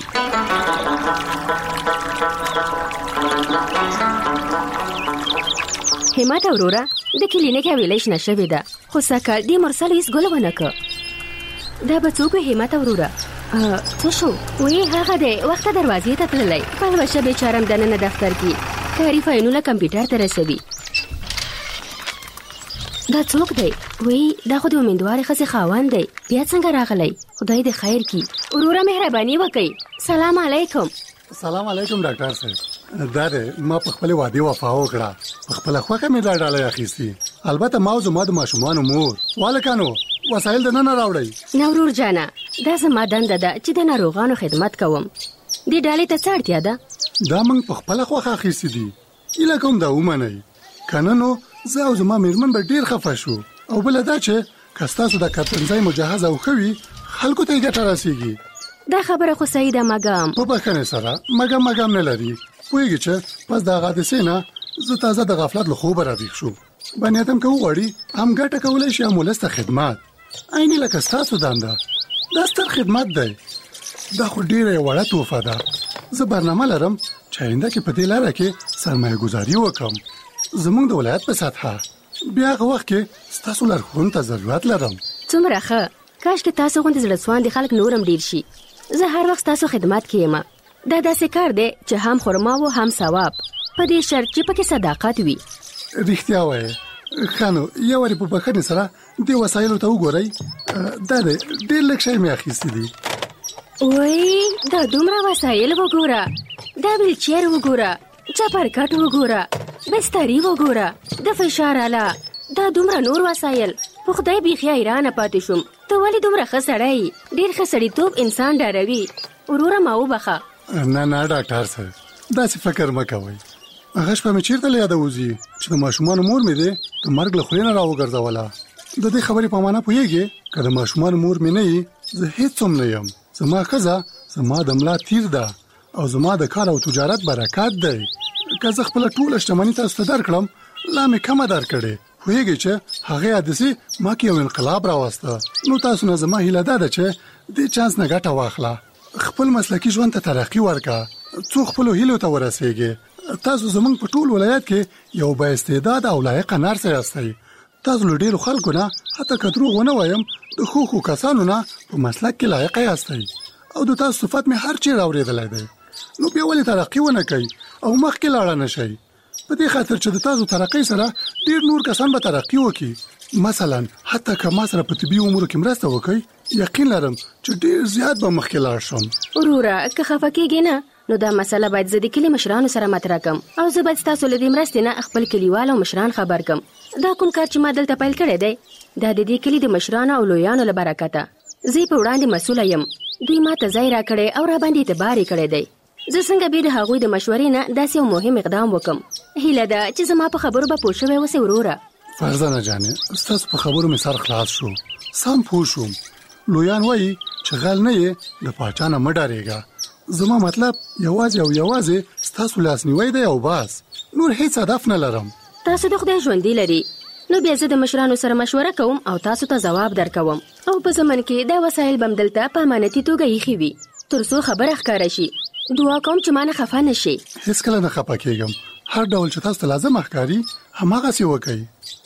[SPEAKER 20] همت اورورا د کلینیک ویلیش نشوي ده، خو سکه د مرسل هیڅ ګل ونه ک. دا به څوک همت اورورا؟ څه شو؟ وی هغه د وخت دروازې ته تللی، پلوشه بیچارم دننه دفتر کې کاري فایلونه کمپیوټر ته رسوي. دا څوک دی؟ وی دا خو د امیندوارې ښځې خاوند دی، بیا څنګه راغلی؟ خدای دې خیر کړي. وراره مهرباني وکړئ. سلام علیکم.
[SPEAKER 21] سلام علیکم ډاکټر صاحب. دا ما په خپل وادي وفا وکړه، په خپل خوخه مې دا ډاله اخیستي. البته ما او زما د ماشومانو مور والکانو وسایل د نن راوړی.
[SPEAKER 20] نورور جانا، دا زما دنده ده چې د ناروغانو خدمت کوم. دې ډالې ته څه اړتیا ده؟
[SPEAKER 21] دا موږ په خپل خوخه اخیستي دي. اله کوم دا ومنئ کنه نو زه او زما میرمن به ډیر خفه شو. او بل دا چې کستاسو د کارتنځای مجهز او خوي خلکو ته ګټه راسیږي.
[SPEAKER 20] دا خبره خو صحیح ده مګم.
[SPEAKER 21] په بخښنه سره مګم نه لري. وایي چې پس دا حادثه نه زه تازه د غفلت له خوبه راویښ شو. باندې تم کو غوړي هم ګټه کولای شي مولسته خدمات. عیني لکه تاسو دانده. دا ستر خدمت دی. دا خو ډیره وړه توفه ده. زه برنامه لرم چې آینده کې په دې لاره کې سرمایه گذاري وکم. زمونږ د ولایت په سطحه بیا هغه وخت کې تاسو لارښوونې ته ضرورت لرم.
[SPEAKER 20] څومره ښه. کاش کې تاسو غوندې زړه سواندي خلک نورم ډیر شي. زه هر وخت تاسو خدمت کوم. دا داسې کار دی چې هم خرما او هم ثواب، په دې شرط چې پکې صداقت وي.
[SPEAKER 21] رښتیا وایې خانو. یو وری په بخښنې سره دې وسایلو ته وګورئ. دا ډېر لږ شی مې اخیستی دي.
[SPEAKER 20] وای دا دومره وسایل وګوره. دا ویلچیر وګوره، چپرکټ وګوره، بستري وګوره، د فشار اله. دا دومره نور وسایل. په خدای بيخي حیرانه پاتې شوم. ته ولې دومره ښه سړی؟ ډېر ښه سړیتوب انسان ډاروي. وروره ما وبخه.
[SPEAKER 21] نه ډاکټر صاحب داسې فکر مه کوئ. هغه شپه مې چیرته له یاده وځي چې د ماشومانو مور مې دی د مرګ له خولې نه راوګرځوله. د دې خبرې په معنا پوهېږې که د ماشومانو مور مې نه یي زه هېڅ هم نه یم. زما ښځه زما د ملا تیر ده او زما د کار او تجارت برکات دی. که زه خپله ټوله شتمني تاسو ته درکړم لا مې کمه درکړې. پوهېږئ چې هغې حادثې ما کې یو انقلاب راوسته. نو تاسو نه زما هیله دا ده چې دې چانس نه ګټه واخله. خپل مسلکي ژوند ته ترقي ورکړه څو خپلو هیلو ته ورسېږئ. تاسو زمونږ په ټول ولایت کې یو با استعداد او لایق نرس یاستئ. تاسو له ډېرو خلکو نه حتی که دروغ ونه وایم د ښو کسانو نه په مسلک کې لایق یاستئ او د تاسو صفت مې هر چیرې اورېدلی دی. نو بیا ولې ترقي ونه کوئ او مخکې لاړه نه شئ؟ په دې خاطر چې د تاسو ترقۍ سره ډېر نور کسان به ترقي وکړي. مثلا حتی که ما سره په طبي امورو کې مرسته وکړئ یقین لرم چې ډېر زیات به مخکې لاړ شم.
[SPEAKER 20] وروره که خفه کېږې نه نو دا مسله باید زه د کلي مشرانو سره مطرح کړم او زه باید ستاسو له دې مرستې نه خپل کلیوال او مشران خبر کړم. دا کوم کار چې ما دلته پیل کړی دی دا د دې کلي د مشرانو او لویانو له برکته. زه په وړاندې مسؤله یم. دوی ما ته ځای راکړی او را باندې اعتبار یې کړی دی. زه څنګه به د هغوی د مشورې نه داسې یو مهم اقدام وکم. هیله ده چې زما په خبرو به پوه شوی اوسې وروره.
[SPEAKER 21] فرزانه جانې ستاسو په خبرو مې سر خلاص شو. سم پوه شوم. لویان وایي چې غل نه یې د پاچا نه مه ډارېږه. زما مطلب یوازې ستاسو لاسنیوی دی او بس. نور هیڅ هدف نه لرم.
[SPEAKER 20] تاسو د خدای ژوندي لري. نو بیا زه د مشرانو سره مشوره کوم او تاسو ته ځواب درکوم او په زمن کې دا وسایل بم دلته په امانتي توګه ایښي وي تر څو خبره ښکاره شي. دعا کوم چې ما نه خفه نه شي.
[SPEAKER 21] هیڅ کله نه خفه کېږم. هر ډول چې تاسو ته لازم ښکاري هماغسې وکړئ.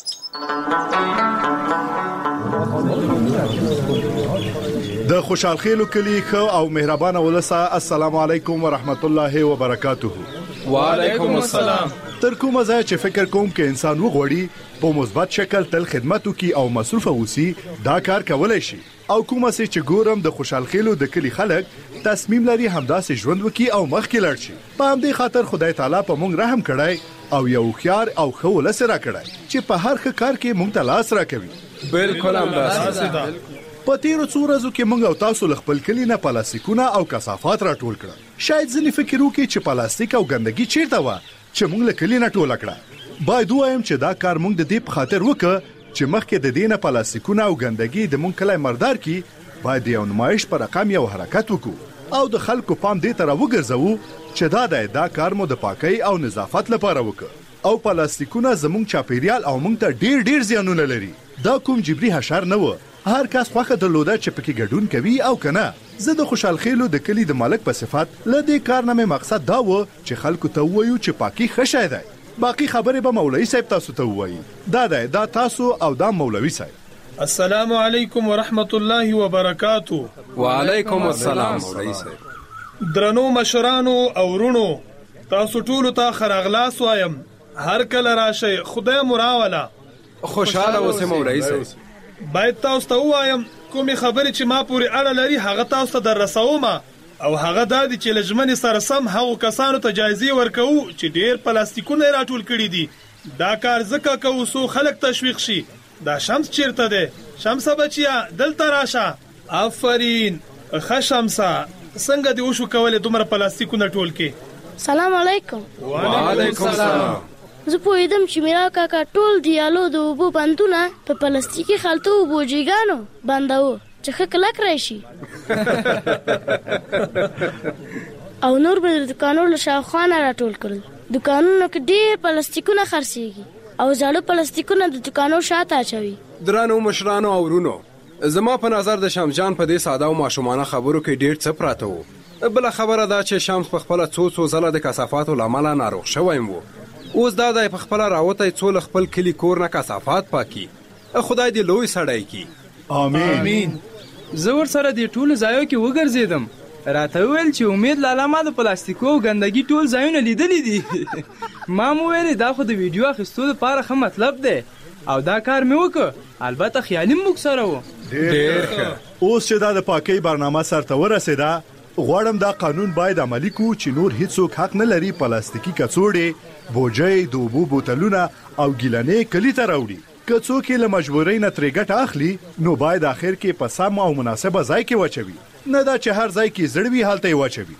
[SPEAKER 22] د خوشحال خیلو کلی خو او مهربانه ولسه السلام علیکم ورحمت الله وبرکاته.
[SPEAKER 23] وعلیکم السلام.
[SPEAKER 22] تر کومه ځای چې فکر کوم کې انسان وغوړي په مثبت شکل تل خدماتو کې او مصروف اوسي دا کار کولای شي. او کومه سي چې ګورم د خوشحال خیلو د کلی خلک تصمیم لري همداسې ژوند وکي او مخکې لاړ شي. په همدې خاطر خدای تعالی په مونږ رحم کړای او یو خيار او خو ولسه را کړای چې په هر ښه کار کې مونږ ته لاس راکوي.
[SPEAKER 23] بالکل همداسې ده.
[SPEAKER 22] په تیرو څو ورځو کې مونږ او تاسو له خپل کلی نه پلاستیکونه او کثافات راټول کړل. شاید ځینې فکر وکړي چې پلاستیک او ګندګي چیرته و چې مونږ له کلی نه ټول کړه. باید وایم چې دا کار مونږ د دې په خاطر وکړ چې مخکې د دینه پلاستیکونه او ګندګي د مونږ کلی مردار کې باید یو نمایش پر رقم یو حرکت وکړو او د خلکو پام دې ته راوګرځوو چې دا کار مو د پاکۍ او نظافت لپاره وکړو او پلاستیکونه زمونږ چاپیریال او مونږ ته ډیر زیانونه لري. دا کوم جبري حشر نه و، هر کس خوښه درلوده چې پکې ګډون کوي او کنه. زه د خوشحال خیلو د کلی د مالک په صفت له دې کار نه مقصد دا و چې خلکو ته ووایو چې پاکي ښه شی دی. باقي خبرې به مولوي صاحب تاسو ته ووایي. دا تاسو او دا مولوي صاحب.
[SPEAKER 23] السلام علیکم ورحمت الله وبرکاتو.
[SPEAKER 1] وعلیکم السلام مولوي صاحب.
[SPEAKER 23] درنو مشرانو او ورونو، تاسو ټول ته خراغلاس وایم. هر کله راشي، خدای مراوله.
[SPEAKER 1] خوشاله اوسئ مولوي صاحب.
[SPEAKER 23] باید تاسو ته وایم کومې خبرې چې ما پورې اړه لري هغه تاسو ته در رسوم، او هغه دا دي چې لجمنې سره سم هغو کسانو ته جایزې ورکوو چې ډیر پلاستیکونه راټول کړي دي. دا کار ځکه کوو څو خلک تشویق شي. دا شمس چیرته دی؟ شمسه بچیا دلته راشه. آفرین ښه شمسه، څنګه دې وشو کولی دومره پلاستیکونه ټول کې؟
[SPEAKER 4] سلام علیکم.
[SPEAKER 1] وعلیکم السلام.
[SPEAKER 4] زه پوهېدم چې میرا کاکا ټول دیالو د اوبو بندونه په پلاستیکي خلطو او بوجیګانو بندوو چې ښه کلک راشي او نور به د دوکانونو له شاوخوا نه راټول کړل. دوکانونو کې ډېر پلاستیکونه خرڅېږي او زاړه پلاستیکونه د دوکانو شاته اچوي.
[SPEAKER 1] درنو مشرانو او ورونو، زما په نظر د شمس جان په دې ساده او ماشومانه خبرو کې ډېر څه پراته وو. بله خبره دا چې شمس په خپله څو ځله د کثافاتو له امله ناروغ شوی و. اوس دا دی په خپله راوتی څو له خپل کلي کور نه کثافات پاکي. خدای دې لوی سړی کړي.
[SPEAKER 5] آمین. زه ورسره دې ټولو ځایو کې وګرځېدم. راته وویل چې امید لالا ما د پلاستیکو او ګندګي ټول ځایونه لیدلی دي. ما مو ویلې دا خو د ویډیو اخیستو لپاره ښه مطلب دی او دا کار مې وکړ. البته خیالي موږ سره و.
[SPEAKER 22] ډېر ښه. اوس چې دا د پاکۍ برنامه سرته ورسېده، غواړم دا قانون باید عملی کو چې نور هیڅوک حق نه لري پلاستیکي کڅوړې، بوجۍ، د اوبو بوتلونه او ګیلانې کلي ته راوړي. که څوک یې له مجبورۍ نه ترې ګټه اخلي، نو باید اخر کې په سم او مناسبه ځای کې واچوي، نه دا چې هر ځای کې زړه وي هلته یې واچوي.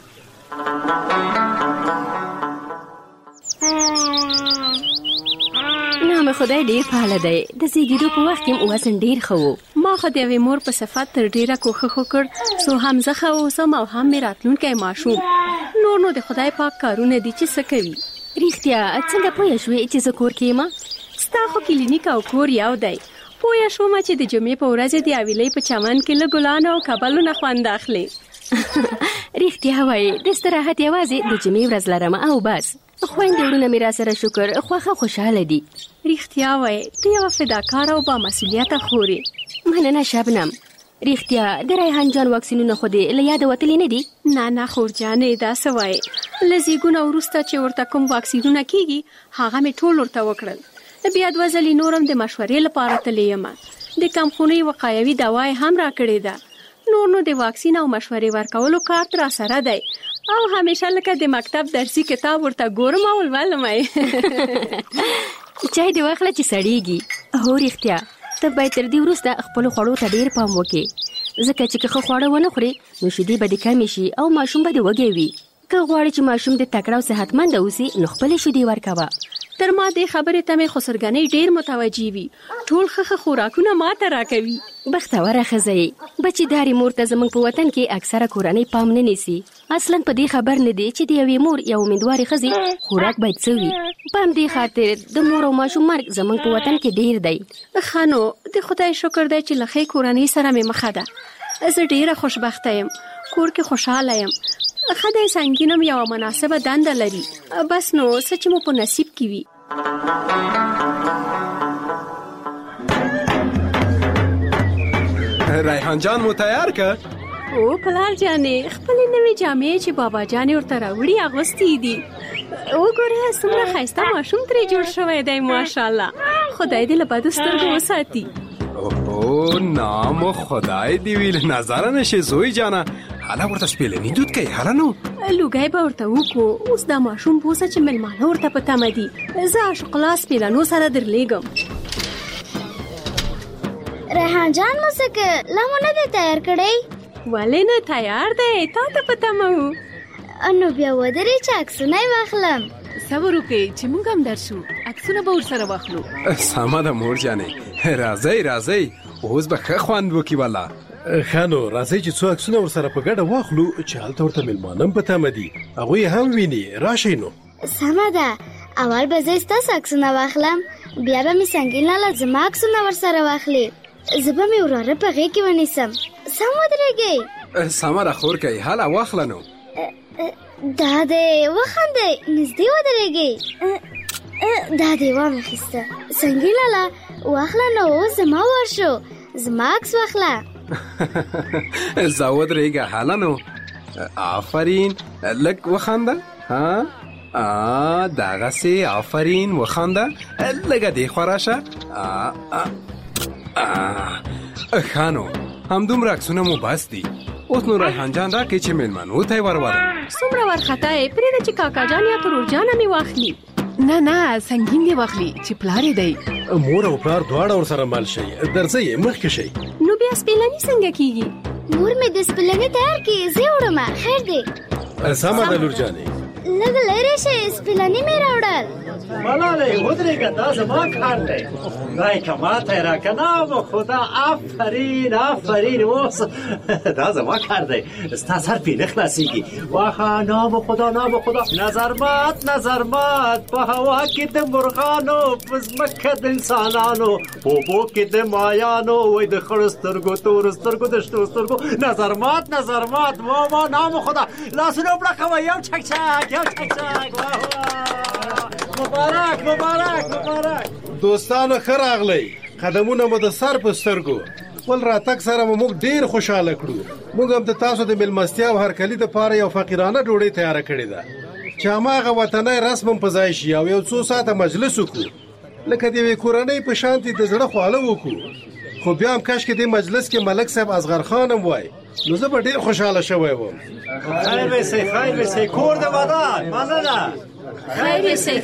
[SPEAKER 20] نام خدای ډیر فعال دی. د زیږیدو په وخت کې وزن ډیر ښه و. ما خو د یوې مور په صفت تر ډیره کوښښ وکړ څو هم زه ښه اوسم او هم مې راتلونکی ماشوم. نور نو د خدای پاک کارونه دي چې څه کوي. رښتیا څنګه پوه شوې چې زه کور کې یم؟ ستا خو کلینیک او کور یو دی. پوه شوم چې د جمعې په ورځ د حویلۍ په چمن کې له ګلانو او کبلو نه خوند اخلي. رښتیا وایې، د استراحت یوازې د جمعې ورځ لرم او بس. خویندې وروڼه مې راسره شکر خوښه خوشحاله دي. رښتیا وایې، ته یوه فداکاره او با مسؤلیته خور یې. مننه شبنم. رښتیا د ریحان جان واکسینونه خو دې له یاده وتلي نه دي؟ نه خور جانې، دا څه وایې؟ له زیږون وروسته چې ورته کوم واکسینونه کېږي هغه مې ټول ورته وکړل. بیا 2 ځلې نورم د مشورې لپاره تللی یم. د کمخونۍ وقایوي دوا یې هم راکړې ده. نو د واکسین او مشورې ورکولو کارت را سره دی او همیشه لکه د مکتب درسي کتاب ورته ګورم او ولولم. چای دې واخله چې سړیږي. هو رښتیا، ته باید تر دې وروسته خپلو خوړو ته ډېر پام وکړې، ځکه چې که ښه خواړه ونه خورې نو شیدې به دې کمې شي او ماشوم به دې وږی وي. که غواړې چې ماشوم دې تکړه او صحتمنده اوسي نو خپلې شیدې ورکوه. تر ما دې خبرې ته مې خسرګنۍ ډېر متوجه وي. ټول ښه خوراکونه ما ته راکوي. بختوره ښځه یې. بچیدارې مور ته زموږ په وطن کې اکثره کورنۍ پام نه نیسي. اصلا په دې خبر نه دی چې د یوې مور یا امیدوارې ښځې خوراک باید څه وي. په همدې خاطر د مور او ماشوم مرګ زموږ په وطن کې ډېر دی. ښه نو د خدای شکر دی چې له ښې کورنۍ سره مې مخه ده. زه ډېره خوشبخته یم. کور کې خوشحاله یم. خدای سنګینم یوه مناسبه دنده لري. بس نو څه چې مو په نصیب کې وي.
[SPEAKER 1] ریحان جان مو تیار که؟
[SPEAKER 20] او پلار جانې، خپلې نوې جامې چې بابا جانې ورته راوړي اغوستې دي. وګورې څومره ښایسته ماشوم ترې جوړ شوی دی. ماشاءالله، خدای دې له بدو سترګو وساتي.
[SPEAKER 1] اوه نامو خدای دې وي له نظره نشي زوی جانه. حالا ورته شپېلني دود کوي. حالا نو
[SPEAKER 20] لوګی به ورته وکړو. اوس دا ماشوم بوسه چې مېلمانه ورته په تمه دي. زه عاشقلا سپېلنو سره درلیږم.
[SPEAKER 4] ریحان جان مو څه که لا مو نه دی تیار کړی؟
[SPEAKER 20] ولې نه تیار دی، تا ته په تمه وو.
[SPEAKER 4] نو بیا ودرې چې عکسونه یې واخلم.
[SPEAKER 18] صبر وکړئ چې موږ هم درشو، عکسونه به ورسره واخلو.
[SPEAKER 1] سمه ده مور جانې، راځي اوس به ښه خوند وکړي والله.
[SPEAKER 6] خانو راځي چې څو عکسونه ورسره په ګډه واخلو چې هلته ورته مېلمانه په تمه دي، هغوی هم ویني. راشئ نو.
[SPEAKER 7] سمه ده، اول به زه ستاسو عکسونه واخلم، بیا به مې سنګین لاله زما عکسونه ورسره واخلي، زه به مې وراره په غېږ کې ونیسم. سم ودرېږئ.
[SPEAKER 1] سمه ده خور کوي، هله واخله نو.
[SPEAKER 7] دا دی وخندئ، نږدې ودرېږئ. دا دی واخیسته. سنګین لاله واخله نو، اوس زما وار شو، زما عکس واخله.
[SPEAKER 1] زه ودرېږه هله نو. آفرین، لږ وخنده. دغسې آفرین وخنده، لږه دې خوا راشه. ښه نو همدومره عکسونه مو بس دي. اوس نو ریحان جان راکړئ چې مېلمنو ته یې ورولم.
[SPEAKER 2] څومره وارخطا یې، پرېږده چې کاکا جان یا ترور جانه مې واخلي. نه سنګین دې واخلي چې پلار یې دی.
[SPEAKER 6] مور او پلار دواړه ورسره مل شئ، درځئ مخکې شئ.
[SPEAKER 2] نو بیا سپېلني څنګه کېږي؟
[SPEAKER 7] مور مې د سپېلني تیار کړي، زه وړمه. خیر دی.
[SPEAKER 6] سمه ده لور جانې.
[SPEAKER 7] لږ لرې شئ، سپېلني مې راوړل.
[SPEAKER 8] ملالۍ ودرېږه، دا زما کار دی. خدای که ماته یې راکنه به خدا. آفرین اوس دا زما کار دی، ستا سر پې نه خلاصېږي. واخه نه به خدا نظرمات په هوا کې د مرغانو، په ځمکه د انسانانو، په اوبو کې د مایانو، وای د خړو سترګو تورو سترګو د شنو سترګو. نظرمات واما نه به خدا. لاسونه وپړه کوه، یو چک مبارک.
[SPEAKER 6] دوستانو ښه راغلی، قدمونه مو د سر په سترګو. خپل راتګ سره مو موږ ډېر خوشحاله کړو. موږ هم د تاسو د مېلمستیا او هرکلي دپاره یو فقیرانه ډوډۍ تیاره کړې ده چې هماغه وطنی رسم هم په ځای شي او یو څو ساعته مجلس وکړو، لکه د یوې کورنۍ په شانتې د زړه خواله وکړو. خو بیا هم کاشکې دې مجلس کې ملک صاحب اصغر خان هم وای، نو زه به ډېر خوشحاله شوی وم.
[SPEAKER 8] خیر وسې کور د ودان مننه.
[SPEAKER 2] خیر وسې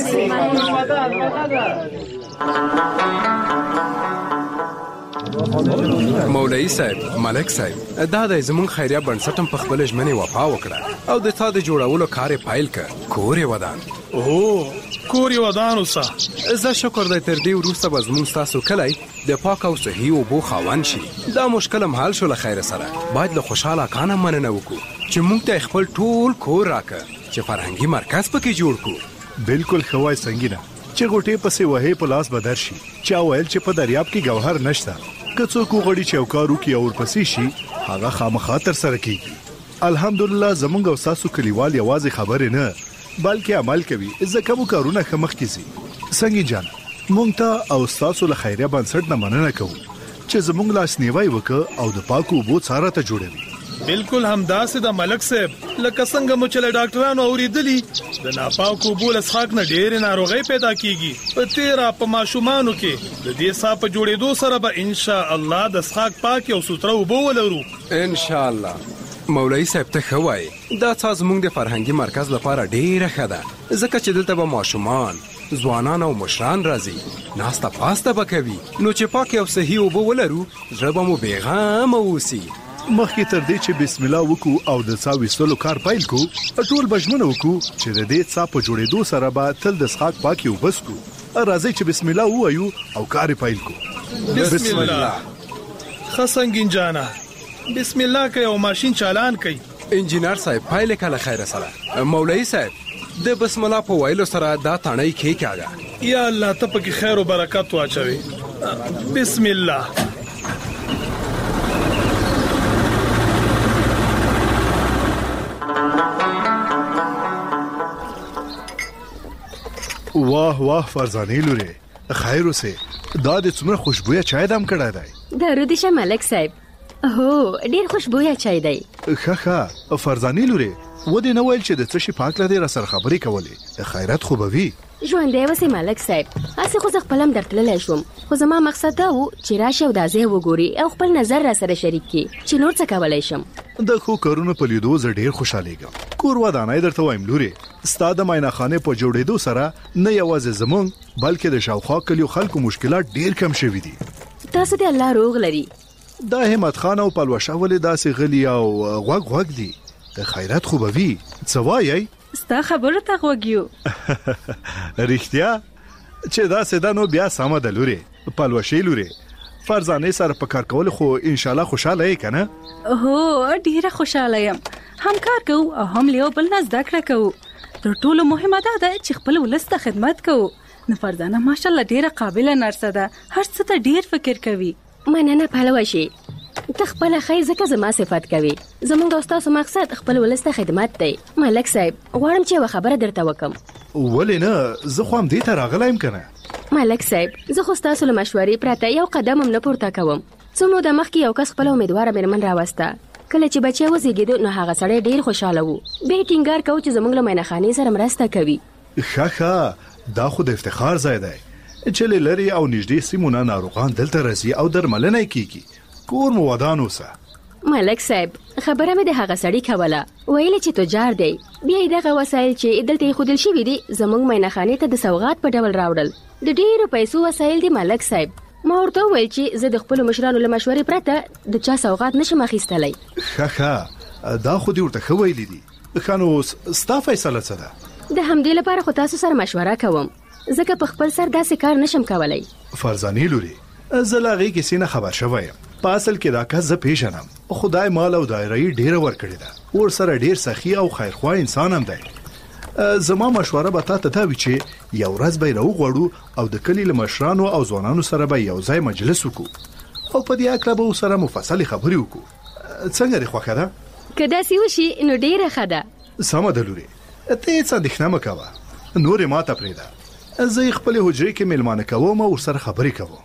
[SPEAKER 1] مولوي صاحب، ملک صاحب، دا د زمونږ خیریه بنسټ هم په خپله ژمنې وفا وکړه او د تا د جوړولو کار یې پیل کړ. کور یې ودان.
[SPEAKER 23] کور یې ودان اوسه.
[SPEAKER 1] زه شکر دی تر دې وروسته به زمونږ ستاسو کلی د پاک او صحي اوبو خاوند شي. دا مشکل هم حل شو له خیره سره. باید له خوشحاله اکا نه مننه وکړو چې موږ ته خپل ټول کور راکړه چې فرهنګي مرکز پکې جوړ کړو.
[SPEAKER 22] بالکل ښه وای سنګینه، چې غوټې پسې وهې په لاس به درشي. چا ویل چې په دریاب کې ګوهر نشته، که څوک وغواړي چې یو کار وکړي او ورپسې شي، هغه خامخا ترسره کیږي. الحمدلله زموږ او ستاسو کلیوال یوازې خبرې نه بلکې عمل کوي، ځکه مو کارونه ښه مخکې ځي. سنګین جان، موږ ته او ستاسو له خیریه بنسټ نه مننه کوو چې زموږ لاسنیوی وکړ او د پاکو اوبو څاره ته جوړوي.
[SPEAKER 23] بالکل همداسې د ملک صاحب، لکه څنګه مو چې له ډاکټرانو اوریدلي د ناپاکو اوبو له څښاک نه ډېرې ناروغۍ پیدا کیږي. په تیره په ماشومانو کې د دې څاه په جوړېدو سره به انشاءالله د څښاک پاکې او سوتره اوبه ولرو.
[SPEAKER 1] انشاءالله. مولوي صاحب ته ښه وایي، دا څاه زموږ د فرهنګي مرکز لپاره ډېره ښه ده، ځکه چې دلته به ماشومان، ځوانان او مشران راځي، ناسته پاسته به کوي، نو چې پاکې او صحي اوبه ولرو زړه به مو بېغمه اوسي.
[SPEAKER 22] مخکې تر دې چې بسم الله وکړو او د څاه ویستلو کار پیل کړو، ټول به ژمنه وکړو چې د دې څاه په جوړېدو سره به تل د څښاک پاکې اوبه څښو. راځئ چې بسم الله ووایو او کار پیل کړو.
[SPEAKER 23] بسم الله. ښه سنګین جانه، بسم الله کوي او ماشین چالان کوي.
[SPEAKER 1] انجینر صاحب پایله کله خیره سره. مولوي صاحب د بسم الله په ویلو سره دا تڼۍ کېکاږه.
[SPEAKER 23] یا الله ته پکې خیر او برکت واچوي. بسم الله.
[SPEAKER 22] واه فرزانې لورې، خیر اوسې. دا د څومره خوشبويه چای دم کړی دی.
[SPEAKER 20] درود شه ملک صاحب. هو ډیر خوشبويه چای دی.
[SPEAKER 22] ښه فرزانې لورې، و دې نه ویل چې د څه شي پاک لدې را سره خبرې کولې. خیرت خو به وي.
[SPEAKER 20] ژوندی اوسې ملک صاحب. هسې خو زه خپلم درتللی شوم، خو زما مقصد دا و چې راشي او دا ځای وګوري او خپل نظر را سره شریک کړي چې نور څه کولی شم.
[SPEAKER 22] د ښو کارونو په لیدو زه ډېر خوشحالېږم. کور ودانۍ درته وایم لورې، ستا د معاینهخانې په جوړېدو سره نه یوازې زموږ بلکې د شاوخوا کلیو خلکو مشکلات ډېر کم شوي دي.
[SPEAKER 20] تاسو دې الله روغ لري.
[SPEAKER 22] دا همت خان او پلوشه ولې داسې غلي او غوږ دي؟ د خیرت خو به وي. څه وایئ؟
[SPEAKER 16] ستا خبرو ته غوږ یو.
[SPEAKER 22] رښتیا چې داسې ده نو بیا سمه ده لورې. پلوشې لوري فرزانه سره په کار کول خو ان شاء الله خوشاله یې کنه؟
[SPEAKER 9] هو ډیره خوشاله یم. هم کار کوو او هم له بل نه زده کړه کوو. تر ټولو مهمه ده چې خپل ولس ته خدمت کوو. نو فرزانه ماشاءالله ډیره قابله نرسه ده. هر څه ته ډیر فکر کوي.
[SPEAKER 20] مننه پلوشې. ته خپل خیر ځکه زما صفات کوي. زموږ د استاد مقصد خپل ولس ته خدمت دی. ملک صاحب غواړم چې یو خبره درته وکم.
[SPEAKER 22] ولې نه؟ زه خو هم دې ته راغلایم کنه.
[SPEAKER 20] ملک صاحب زه خو تاسو له مشورې پرته یو قدم هم نه پورته کوم. څومره د مخکې یو کس خپل امیدواره مېرمن راوسته. کله چې بچی وزیږیدو نو هغه سړی ډیر خوشاله وو. به ټینګار کوي چې زموږ له مینخانې سره مرسته کوي.
[SPEAKER 22] ښه دا خو د افتخار ځای دی چې لری او نږدې سیمونه ناروغان دلته راځي او درملنه کیږي. کور مو ودان اوسه.
[SPEAKER 20] ملک صاحب خبره مې د هغه سړی کوله. ویل چې تجار دی. بیا دغه وسایل چې دلته خودل شوی دي زموږ مینخانې ته د سوغات په ډول راوړل. د ډیرو پیسو وسایل دي ملک صاحب. ما ورته وویل چې زه د خپل مشرانو له مشورې پرته د چا سوغات نشم اخیستلی.
[SPEAKER 22] ښه دا خو دې ورته ښه ویلي دي. ښه نو ستا فیصله څه ده؟
[SPEAKER 20] د همدې لپاره خو تاسو سره مشوره کوم ځکه په خپل سر داسې کار نشم کولی.
[SPEAKER 22] فرزانې لوري زه لا هغې کیسې نه خبر شوی یم. په اصل کې دا کس زه پیژنم. خدای مال او دایره یې ډیره ورکړې ده. ورسره ډیر سخي او خیرخوا انسان هم دی. زما مشوره به تاسو ته وي چې یو ورځ به راوغړو او د کلی له مشرانو او ځوانانو سره به یو ځای مجلس وکړو او په دې اړه به سره مفصل خبرې وکړو. څنګه دی خوښه ده؟
[SPEAKER 20] که داسې وشي نو ډیره ښه ده.
[SPEAKER 22] سمه ده لورې ته هېڅ اندېښنه مه کوه. نورې ماته پرېږده. زه یې خپلې حجرې کې میلمانه کوم او ورسره خبرې کوم.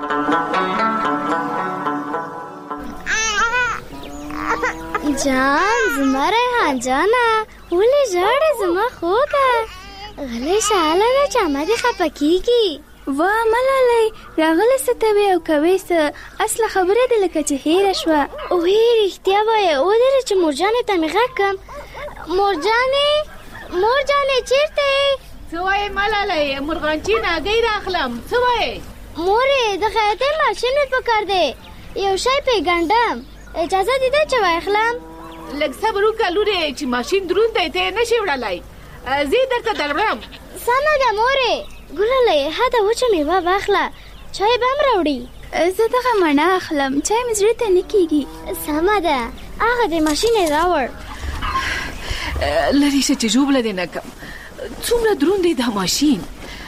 [SPEAKER 7] جان زما ریحان جانا ولې ژاړې زما خوږه؟ غلی شه هلکه چې اما دې خفه کېږي.
[SPEAKER 4] واه ملالۍ راغله څه ته وې او کوې څه؟ اصله خبره ده لکه چې هېره شوه.
[SPEAKER 7] اوهې رښتیا وایه ودرې چې مورجانې ته مې غږ کړم. مورجانې چېرته یې؟
[SPEAKER 2] څه وایې ملالۍ؟ مرغانچي ناګۍ راخلم. څه وایې؟
[SPEAKER 7] مورې د خیاطۍ ماشین مې پکار دی. یو شی پې ګنډم. اجازه دې ده چې واخلم؟
[SPEAKER 2] لږ صبر وکړه لورې چې ماشین دروند دی ته یې نشې وړلی. زه یې درته دروړم.
[SPEAKER 7] سمه ده مورې. ګلالۍ هده وچه میوه واخله. چای به هم راوړي.
[SPEAKER 4] زه دغه مڼه اخلم. چای مې زړه ته نه کېږي.
[SPEAKER 7] سمه ده هغه د ماشین یې راوړ.
[SPEAKER 2] لرې شه چې ژوبله دې نه کړم. څومره دروند دی دا ماشین.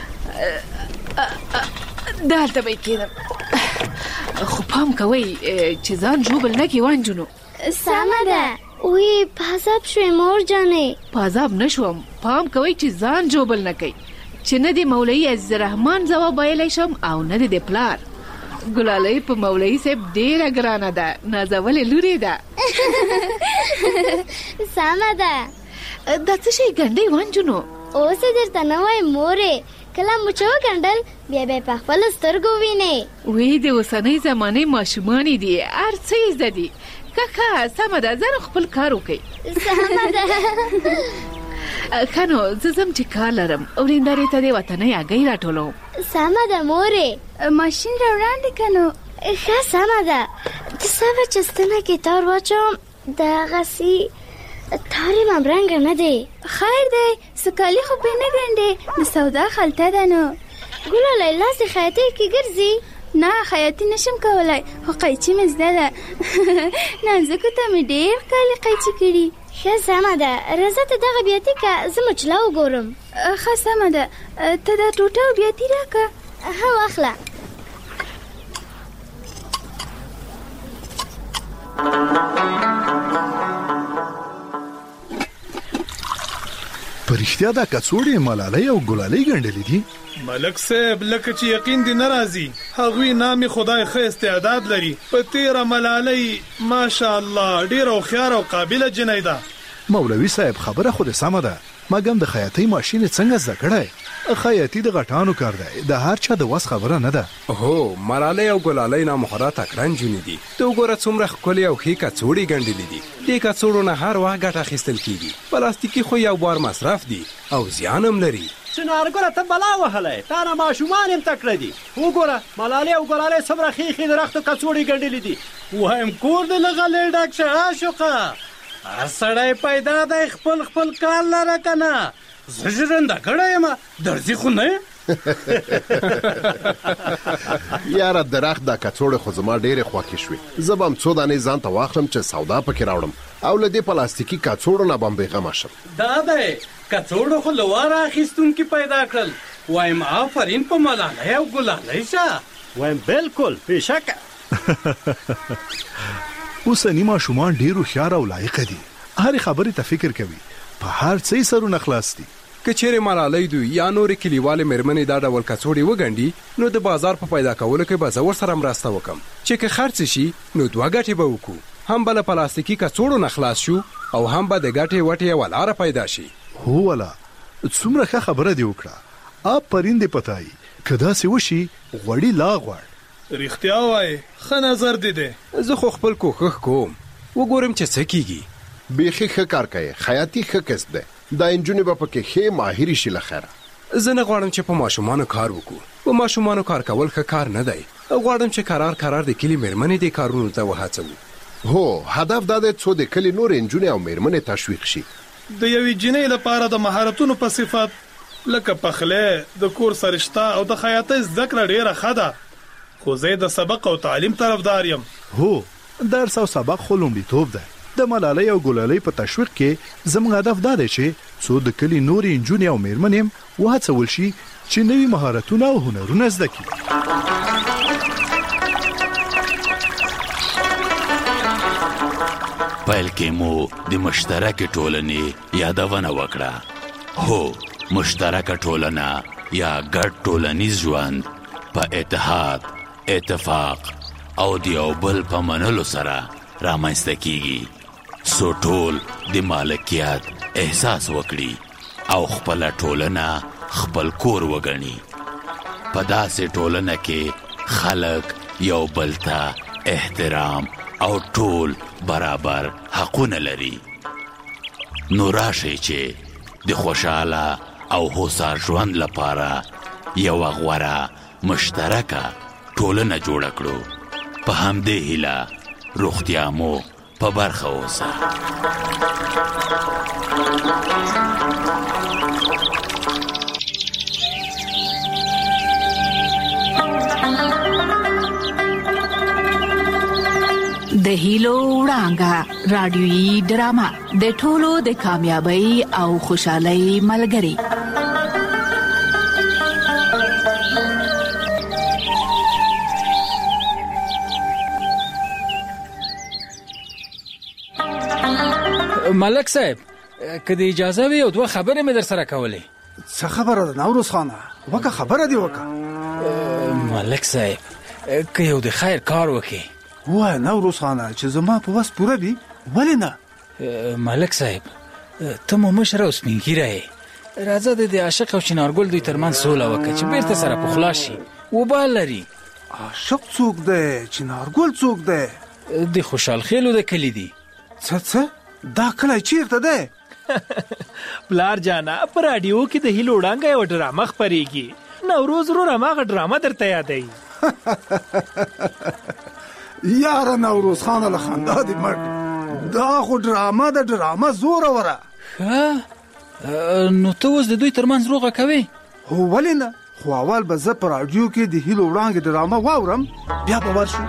[SPEAKER 2] دلته به یې کېدم. خو پام کوئ چې ځان ژوبل نه کړي وانجونو.
[SPEAKER 7] سمه ده. وی په عذاب شوې مور جانې.
[SPEAKER 2] په عذاب نه شوم. پام کوئ چې ځان ژوبل نه کوي چې نه د مولوي عزیز الرحمن ځواب ویلی شم او نه د پلار. ګلالۍ په مولوي صاحب ډېره ګرانه ده. نازولې لورې ده.
[SPEAKER 7] سمه ده.
[SPEAKER 2] دا څه شی ګنډئ وانجونو؟
[SPEAKER 7] اوس یې درته نه وایم مورې. کله مو چې وګنډل بیا به یې په خپلو سترګو وینې.
[SPEAKER 2] وی د اوسنۍ زمانې ماشومانې دي هر څه یې زده دي. ښه سمه ده زه خپل کار وکړئ.
[SPEAKER 7] سمه ده.
[SPEAKER 2] ښه نو زه ځم چې کار لرم. ورېندارې ته د وطنۍ هګۍ راټولوم.
[SPEAKER 7] سمه ده مورې.
[SPEAKER 4] ماشین را وړاندې که نو؟
[SPEAKER 7] ښه سمه ده. د صبر چې ستنه کې تار واچوم دغسې تار یې ممرنګه نه دی.
[SPEAKER 4] خیر دی سکالي خو پرې نه ګنډې. د سودا خلطه ده نو.
[SPEAKER 7] ګلالۍ لاس دې خیاطۍ کې ګرځي؟
[SPEAKER 4] نه خیاطي نشم کولی خو قیچي مې زده ده. نازکو ته مې ډېر ښکلي قیچي کړي.
[SPEAKER 7] ښه سمه ده. راځه ته دغه بیاتي که زه مچله وګورم.
[SPEAKER 4] ښه سمه ده. ته دا ټوټه او بیاتي راکړه.
[SPEAKER 7] ښه واخله.
[SPEAKER 22] په رښتیا دا کڅوړې ملالۍ او ګلالۍ ګنډلې دي؟
[SPEAKER 23] ملک صاحب لکه چې یقین دې نه راځي. هغوی نامې خدای ښه استعداد لري. په تیره ملالۍ ماشاءالله ډېره هوښیاره او قابله جنۍ ده.
[SPEAKER 22] مولوي صاحب خبره خو دې سمه ده. مګم د خیاطۍ ماشین څنګه زده کړی؟ خیاطي د غټانو کار دی. د هر چا د وس خبره نه ده.
[SPEAKER 1] هو ملالۍ او ګلالۍ نامخوره تکړه نجونې دي. ته وګوره څومره ښکلې او ښې کڅوړې ګنډلې دي. دې کڅوړو نه هر وخت ګټه اخیستل کېږي. پلاستیکي خو یو بار مصرف دي او زیان هم لري.
[SPEAKER 8] چنارګله ته بلا وهلی. تا نه ماشومان هم تکړه دي. وګوره ملالۍ او ګلالۍ څومره ښې ښې د رختو کڅوړې ګنډلې دي. وایم کور دې له غلې ډک شه عاشقه. هر سړی پیدا دی خپل کار لره که نه. زه ژرنده کړی یم درځي خو نه
[SPEAKER 10] یاره درخت دا کڅوړه خو زما ډېرې خوښې شوې. زه به هم څو دانې ځان ته واخلم چې سودا پکې راوړم او له دې پلاستیکي کڅوړو نه به هم بېغمه شم.
[SPEAKER 11] دا دی کڅوړو خو له واره اخیستونکي پیدا کړل. وایم آفرین په ملالۍ او ګلالۍ شه.
[SPEAKER 8] وایم بالکل بېشکه.
[SPEAKER 22] اوسني ماشومان ډېر هوښیار او لایق دي. هرې خبرې ته فکر کوي. په هر څه یې سرونه خلاص دي.
[SPEAKER 1] که چیرې ملالۍ دوی یا نورې کلیوالې مېرمنې دا ډول کڅوړې وګنډي نو د بازار په پیدا کولو کې به زه ورسره مرسته وکړم چې که خرڅ شي نو 2 ګټې به وکړو. هم به له پلاستیکي کڅوړو نه خلاص شو او هم به د ګټې وټې یوه لاره پیدا شي.
[SPEAKER 22] هو والا څومره ښه خبره دې وکړه. آپ پرندې پتاي که داسې وشي غوړي لا غوړ.
[SPEAKER 23] رښتیا وایې ښه نظر دې دی.
[SPEAKER 1] زه خو خپل کوښښ کوم وګورم چې څه کیږي.
[SPEAKER 10] بیخي ښه کار کوي. خیاطي ښه کسب دی. دا انجونې به پکې ښې ماهرې شي له خیره.
[SPEAKER 1] زه نه غواړم چې په ماشومانو کار وکړو. په ماشومانو کار کول ښه کار نه دی. غواړم چې قرار د کلي مېرمنې دې کارونو ته وهڅوو.
[SPEAKER 10] هو هدف دا دی څو د کلي نور انجونې او مېرمنې تشویق شي.
[SPEAKER 23] د یوې جنۍ لپاره د مهارتونو په صفت لکه پخلی د کور سرشته او د خیاطۍ زده کړه ډېره ښه ده. خو زه د سبق او تعلیم طرفدار یم.
[SPEAKER 22] هو درس او سبق خو لومړیتوب دی. د ملالۍ او ګلالۍ په تشویق کې زموږ هدف دا دی چې څو د کلي نورې انجونې او مېرمنې وهڅول شي چې نوي مهارتونه او هنرونه زده کړي.
[SPEAKER 19] پیل کې مو د مشترکې ټولنې یادونه وکړه. هو مشترکه ټولنه یا ګډ ټولنیز ژوند په اتحاد، اتفاق او د یو بل په منلو سره رامنځته کیږي. سو ټول د مالکیت احساس وکړي او خپل ټولنه خپل کور وګڼي. په داسې ټولنه کې خلک یو بل ته احترام او ټول برابر حقونه لري. نو راشئ چې د خوشاله او هوسا ژوند لپاره یو غوره مشترکه ټولنه جوړه کړو. په همدې هیله روغتیا مو په برخه اوسه.
[SPEAKER 18] د هیلو وړانګه رادیويي ډرامه د ټولو د کامیابی او خوشحالۍ ملګری.
[SPEAKER 12] ملک صاحب که د اجازه وي او 2 خبرې مې در سره کولې.
[SPEAKER 24] څه خبره ده نوروز خانه؟ وکه خبره دی وکه.
[SPEAKER 12] ملک صاحب که یو د خیر کار وکې.
[SPEAKER 24] وای نوروز خانه چې زما په وس پوره وي ولې نه؟
[SPEAKER 12] ملک صاحب ته مو مشر او سپین ږیری یې. راځه د عاشق او چنارګل دوی ترمنځ سوله وکړه چې بیرته سره پخلا شي. وبال لري.
[SPEAKER 24] عاشق څوک دی؟ چنارګل څوک دی؟
[SPEAKER 12] د خوشحال خیلو د کلی دی.
[SPEAKER 24] څه دا کلی چیرته دی؟
[SPEAKER 23] پلار جانا په رادیو کې د هیلو وړانګه یو ډرامه خپرېږي. نوروز وروره ماغه ډرامه درته یادوي.
[SPEAKER 24] یاره نوروز خانه له خندا دې مړ. دا خو ډرامه ده، ډرامه زوروره.
[SPEAKER 12] ښه نو ته اوس د دوی ترمنځ روغه کوې؟
[SPEAKER 24] هو ولې نه؟ خو اول به زه په رادیو کې د هیلو وړانګې ډرامه واورم بیا به ورشو.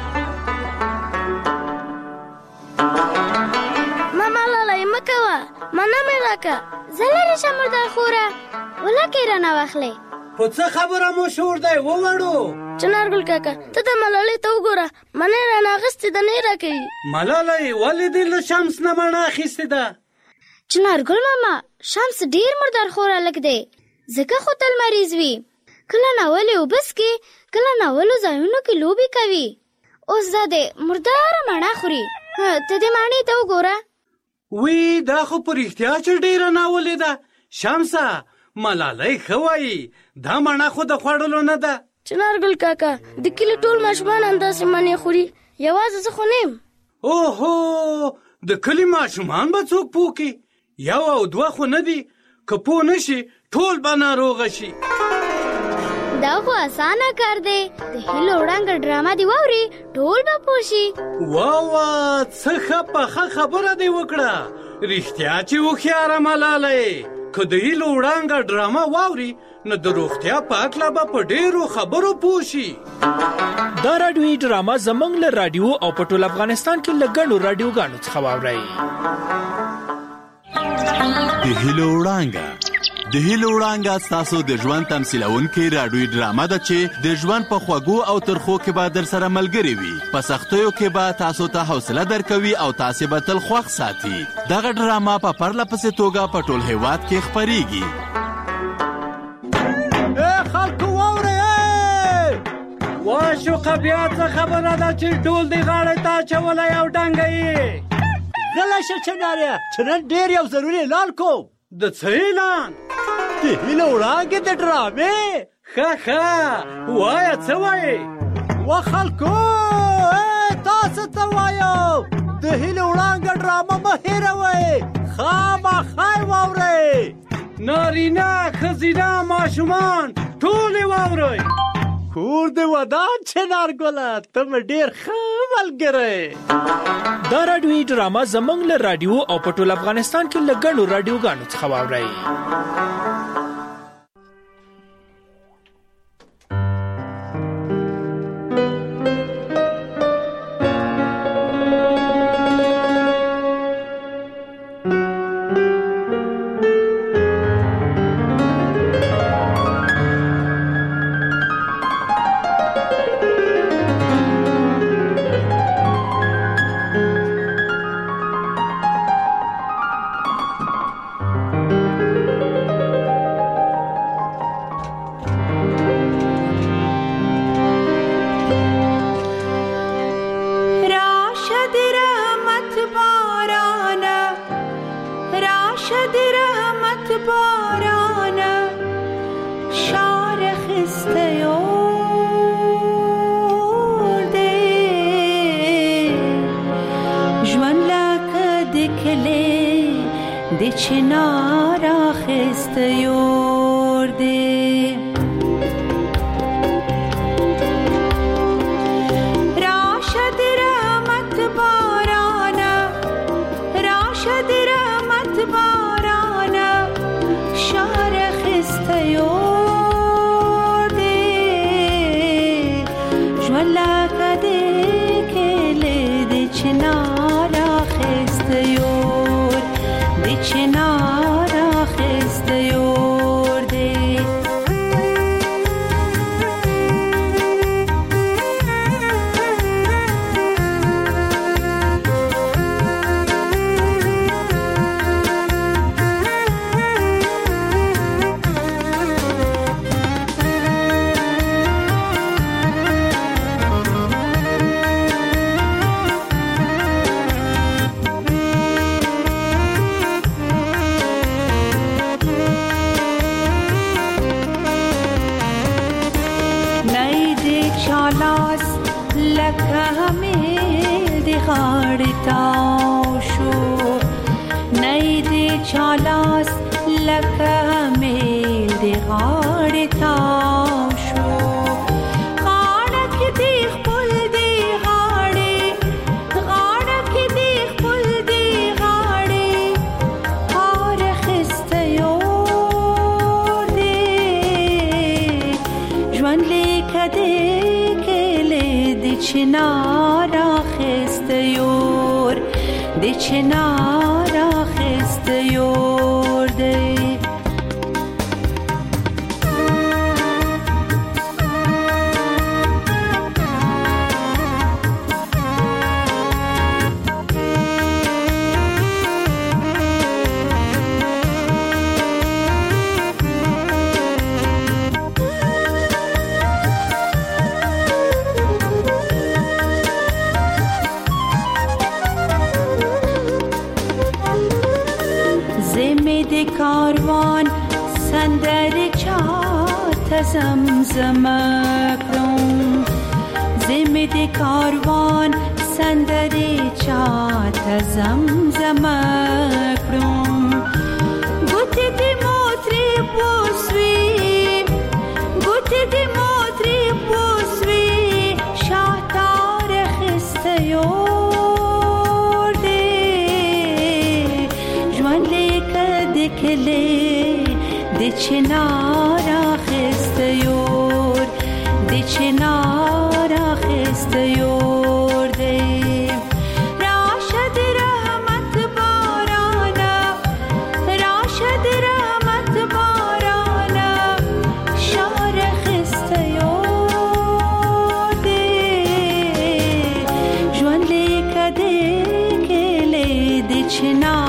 [SPEAKER 7] مانا مې راکه زه لرې شم مردار خوره ولکې رانه واخلې.
[SPEAKER 11] خو څه خبره مو شور دی ووړو؟
[SPEAKER 7] چنارګل کاکا ته د ملالۍ ته وګوره منې رانه اخیستې ده نه یې راکوي.
[SPEAKER 11] ملالۍ ولې دې له شمس نه مڼه اخیستې ده؟
[SPEAKER 7] چنارګل ماما شمس ډېر مردار خور هلک دی ځکه خو تل مریض وي. کله ناولې اوبه څکي کله ناولو ځایونو کې لوبې کوي. اوس دا دی مرداره مڼه خوري. ته دې مڼې ته وګوره.
[SPEAKER 11] وی دا خو په رښتیا چې ډېره ناولې ده. شمسه ملالۍ ښه وایي دا مڼه خو د خوړلو نه ده.
[SPEAKER 7] چنارګل کاکا د کلي ټول ماشومان همداسې مڼې خوري یوازې زه خو نه یم.
[SPEAKER 11] اوهو د کلي ماشومان به څوک پوه کړي؟ 1 او 2 خو نه دي. که پوه نه شي ټول به ناروغه شي.
[SPEAKER 7] دا خو اسانه کار دی. د هیلو وړانګه ډرامه دی واوري ټول به پوه شي.
[SPEAKER 11] واه څه ښه پخه خبره دی وکړه. رښتیا چې هوښیاره ملالۍ که د هیلو وړانګه ډرامه واوري نو د روغتیا په هکله به په ډېرو خبرو پوه شي.
[SPEAKER 13] دا راډیویي ډرامه زموږ له راډیو او په ټول افغانستان کې له ګڼو راډیوګانو څخه واورئ.
[SPEAKER 14] د هیلو وړانګه د هیلو وړانګه ستاسو د ژوند تمثیلونکې راډیویي ډرامه ده چې د ژوند په خوږو او ترخو کې به در سره ملګرې وي. په سختیو کې به تاسو ته حوصله درکوي او تاسې به تل خوښ ساتي. دغه ډرامه په پرله پسې توګه په ټول هیواد کې خپریږي.
[SPEAKER 8] خلکو واورئ
[SPEAKER 11] واشوقه بیا څه خبره ده چې ډول دې غاړې ته اچولی او ډنګه یې
[SPEAKER 8] غلی شه چنارې چې نن ډېر یو ضروري اعلان کوم.
[SPEAKER 11] د څه اعلان؟
[SPEAKER 8] د هیلو وړانګې د ډرامې.
[SPEAKER 11] ښه وایه څه وایې؟
[SPEAKER 8] و خلکو تاسو ته وایم د هیلو وړانګه ډرامه مه هېروئ، خامخا یې واورئ.
[SPEAKER 11] نارینه ښځینه ماشومان ټول یې واورئ.
[SPEAKER 8] کور د ودان چنارګله ته مې ډېر ښه ملګری.
[SPEAKER 13] دا راډیویي ډرامه زموږ له راډیو او په ټول افغانستان کې له ګڼو راډیوګانو څخه واورئ.
[SPEAKER 15] کاروان سندر چات زمزم کرم زمد کاروان سندر چات زمزم کرم گوت دی موتری بوسوی گوت دی موتری بوسوی شاتار خستیو کله د چنار اخسته یور د چنار اخسته یور دی راشد رحمت بارانا راشد رحمت بارانا شار اخسته یور دی ژوند لیکه دی کلی د چنار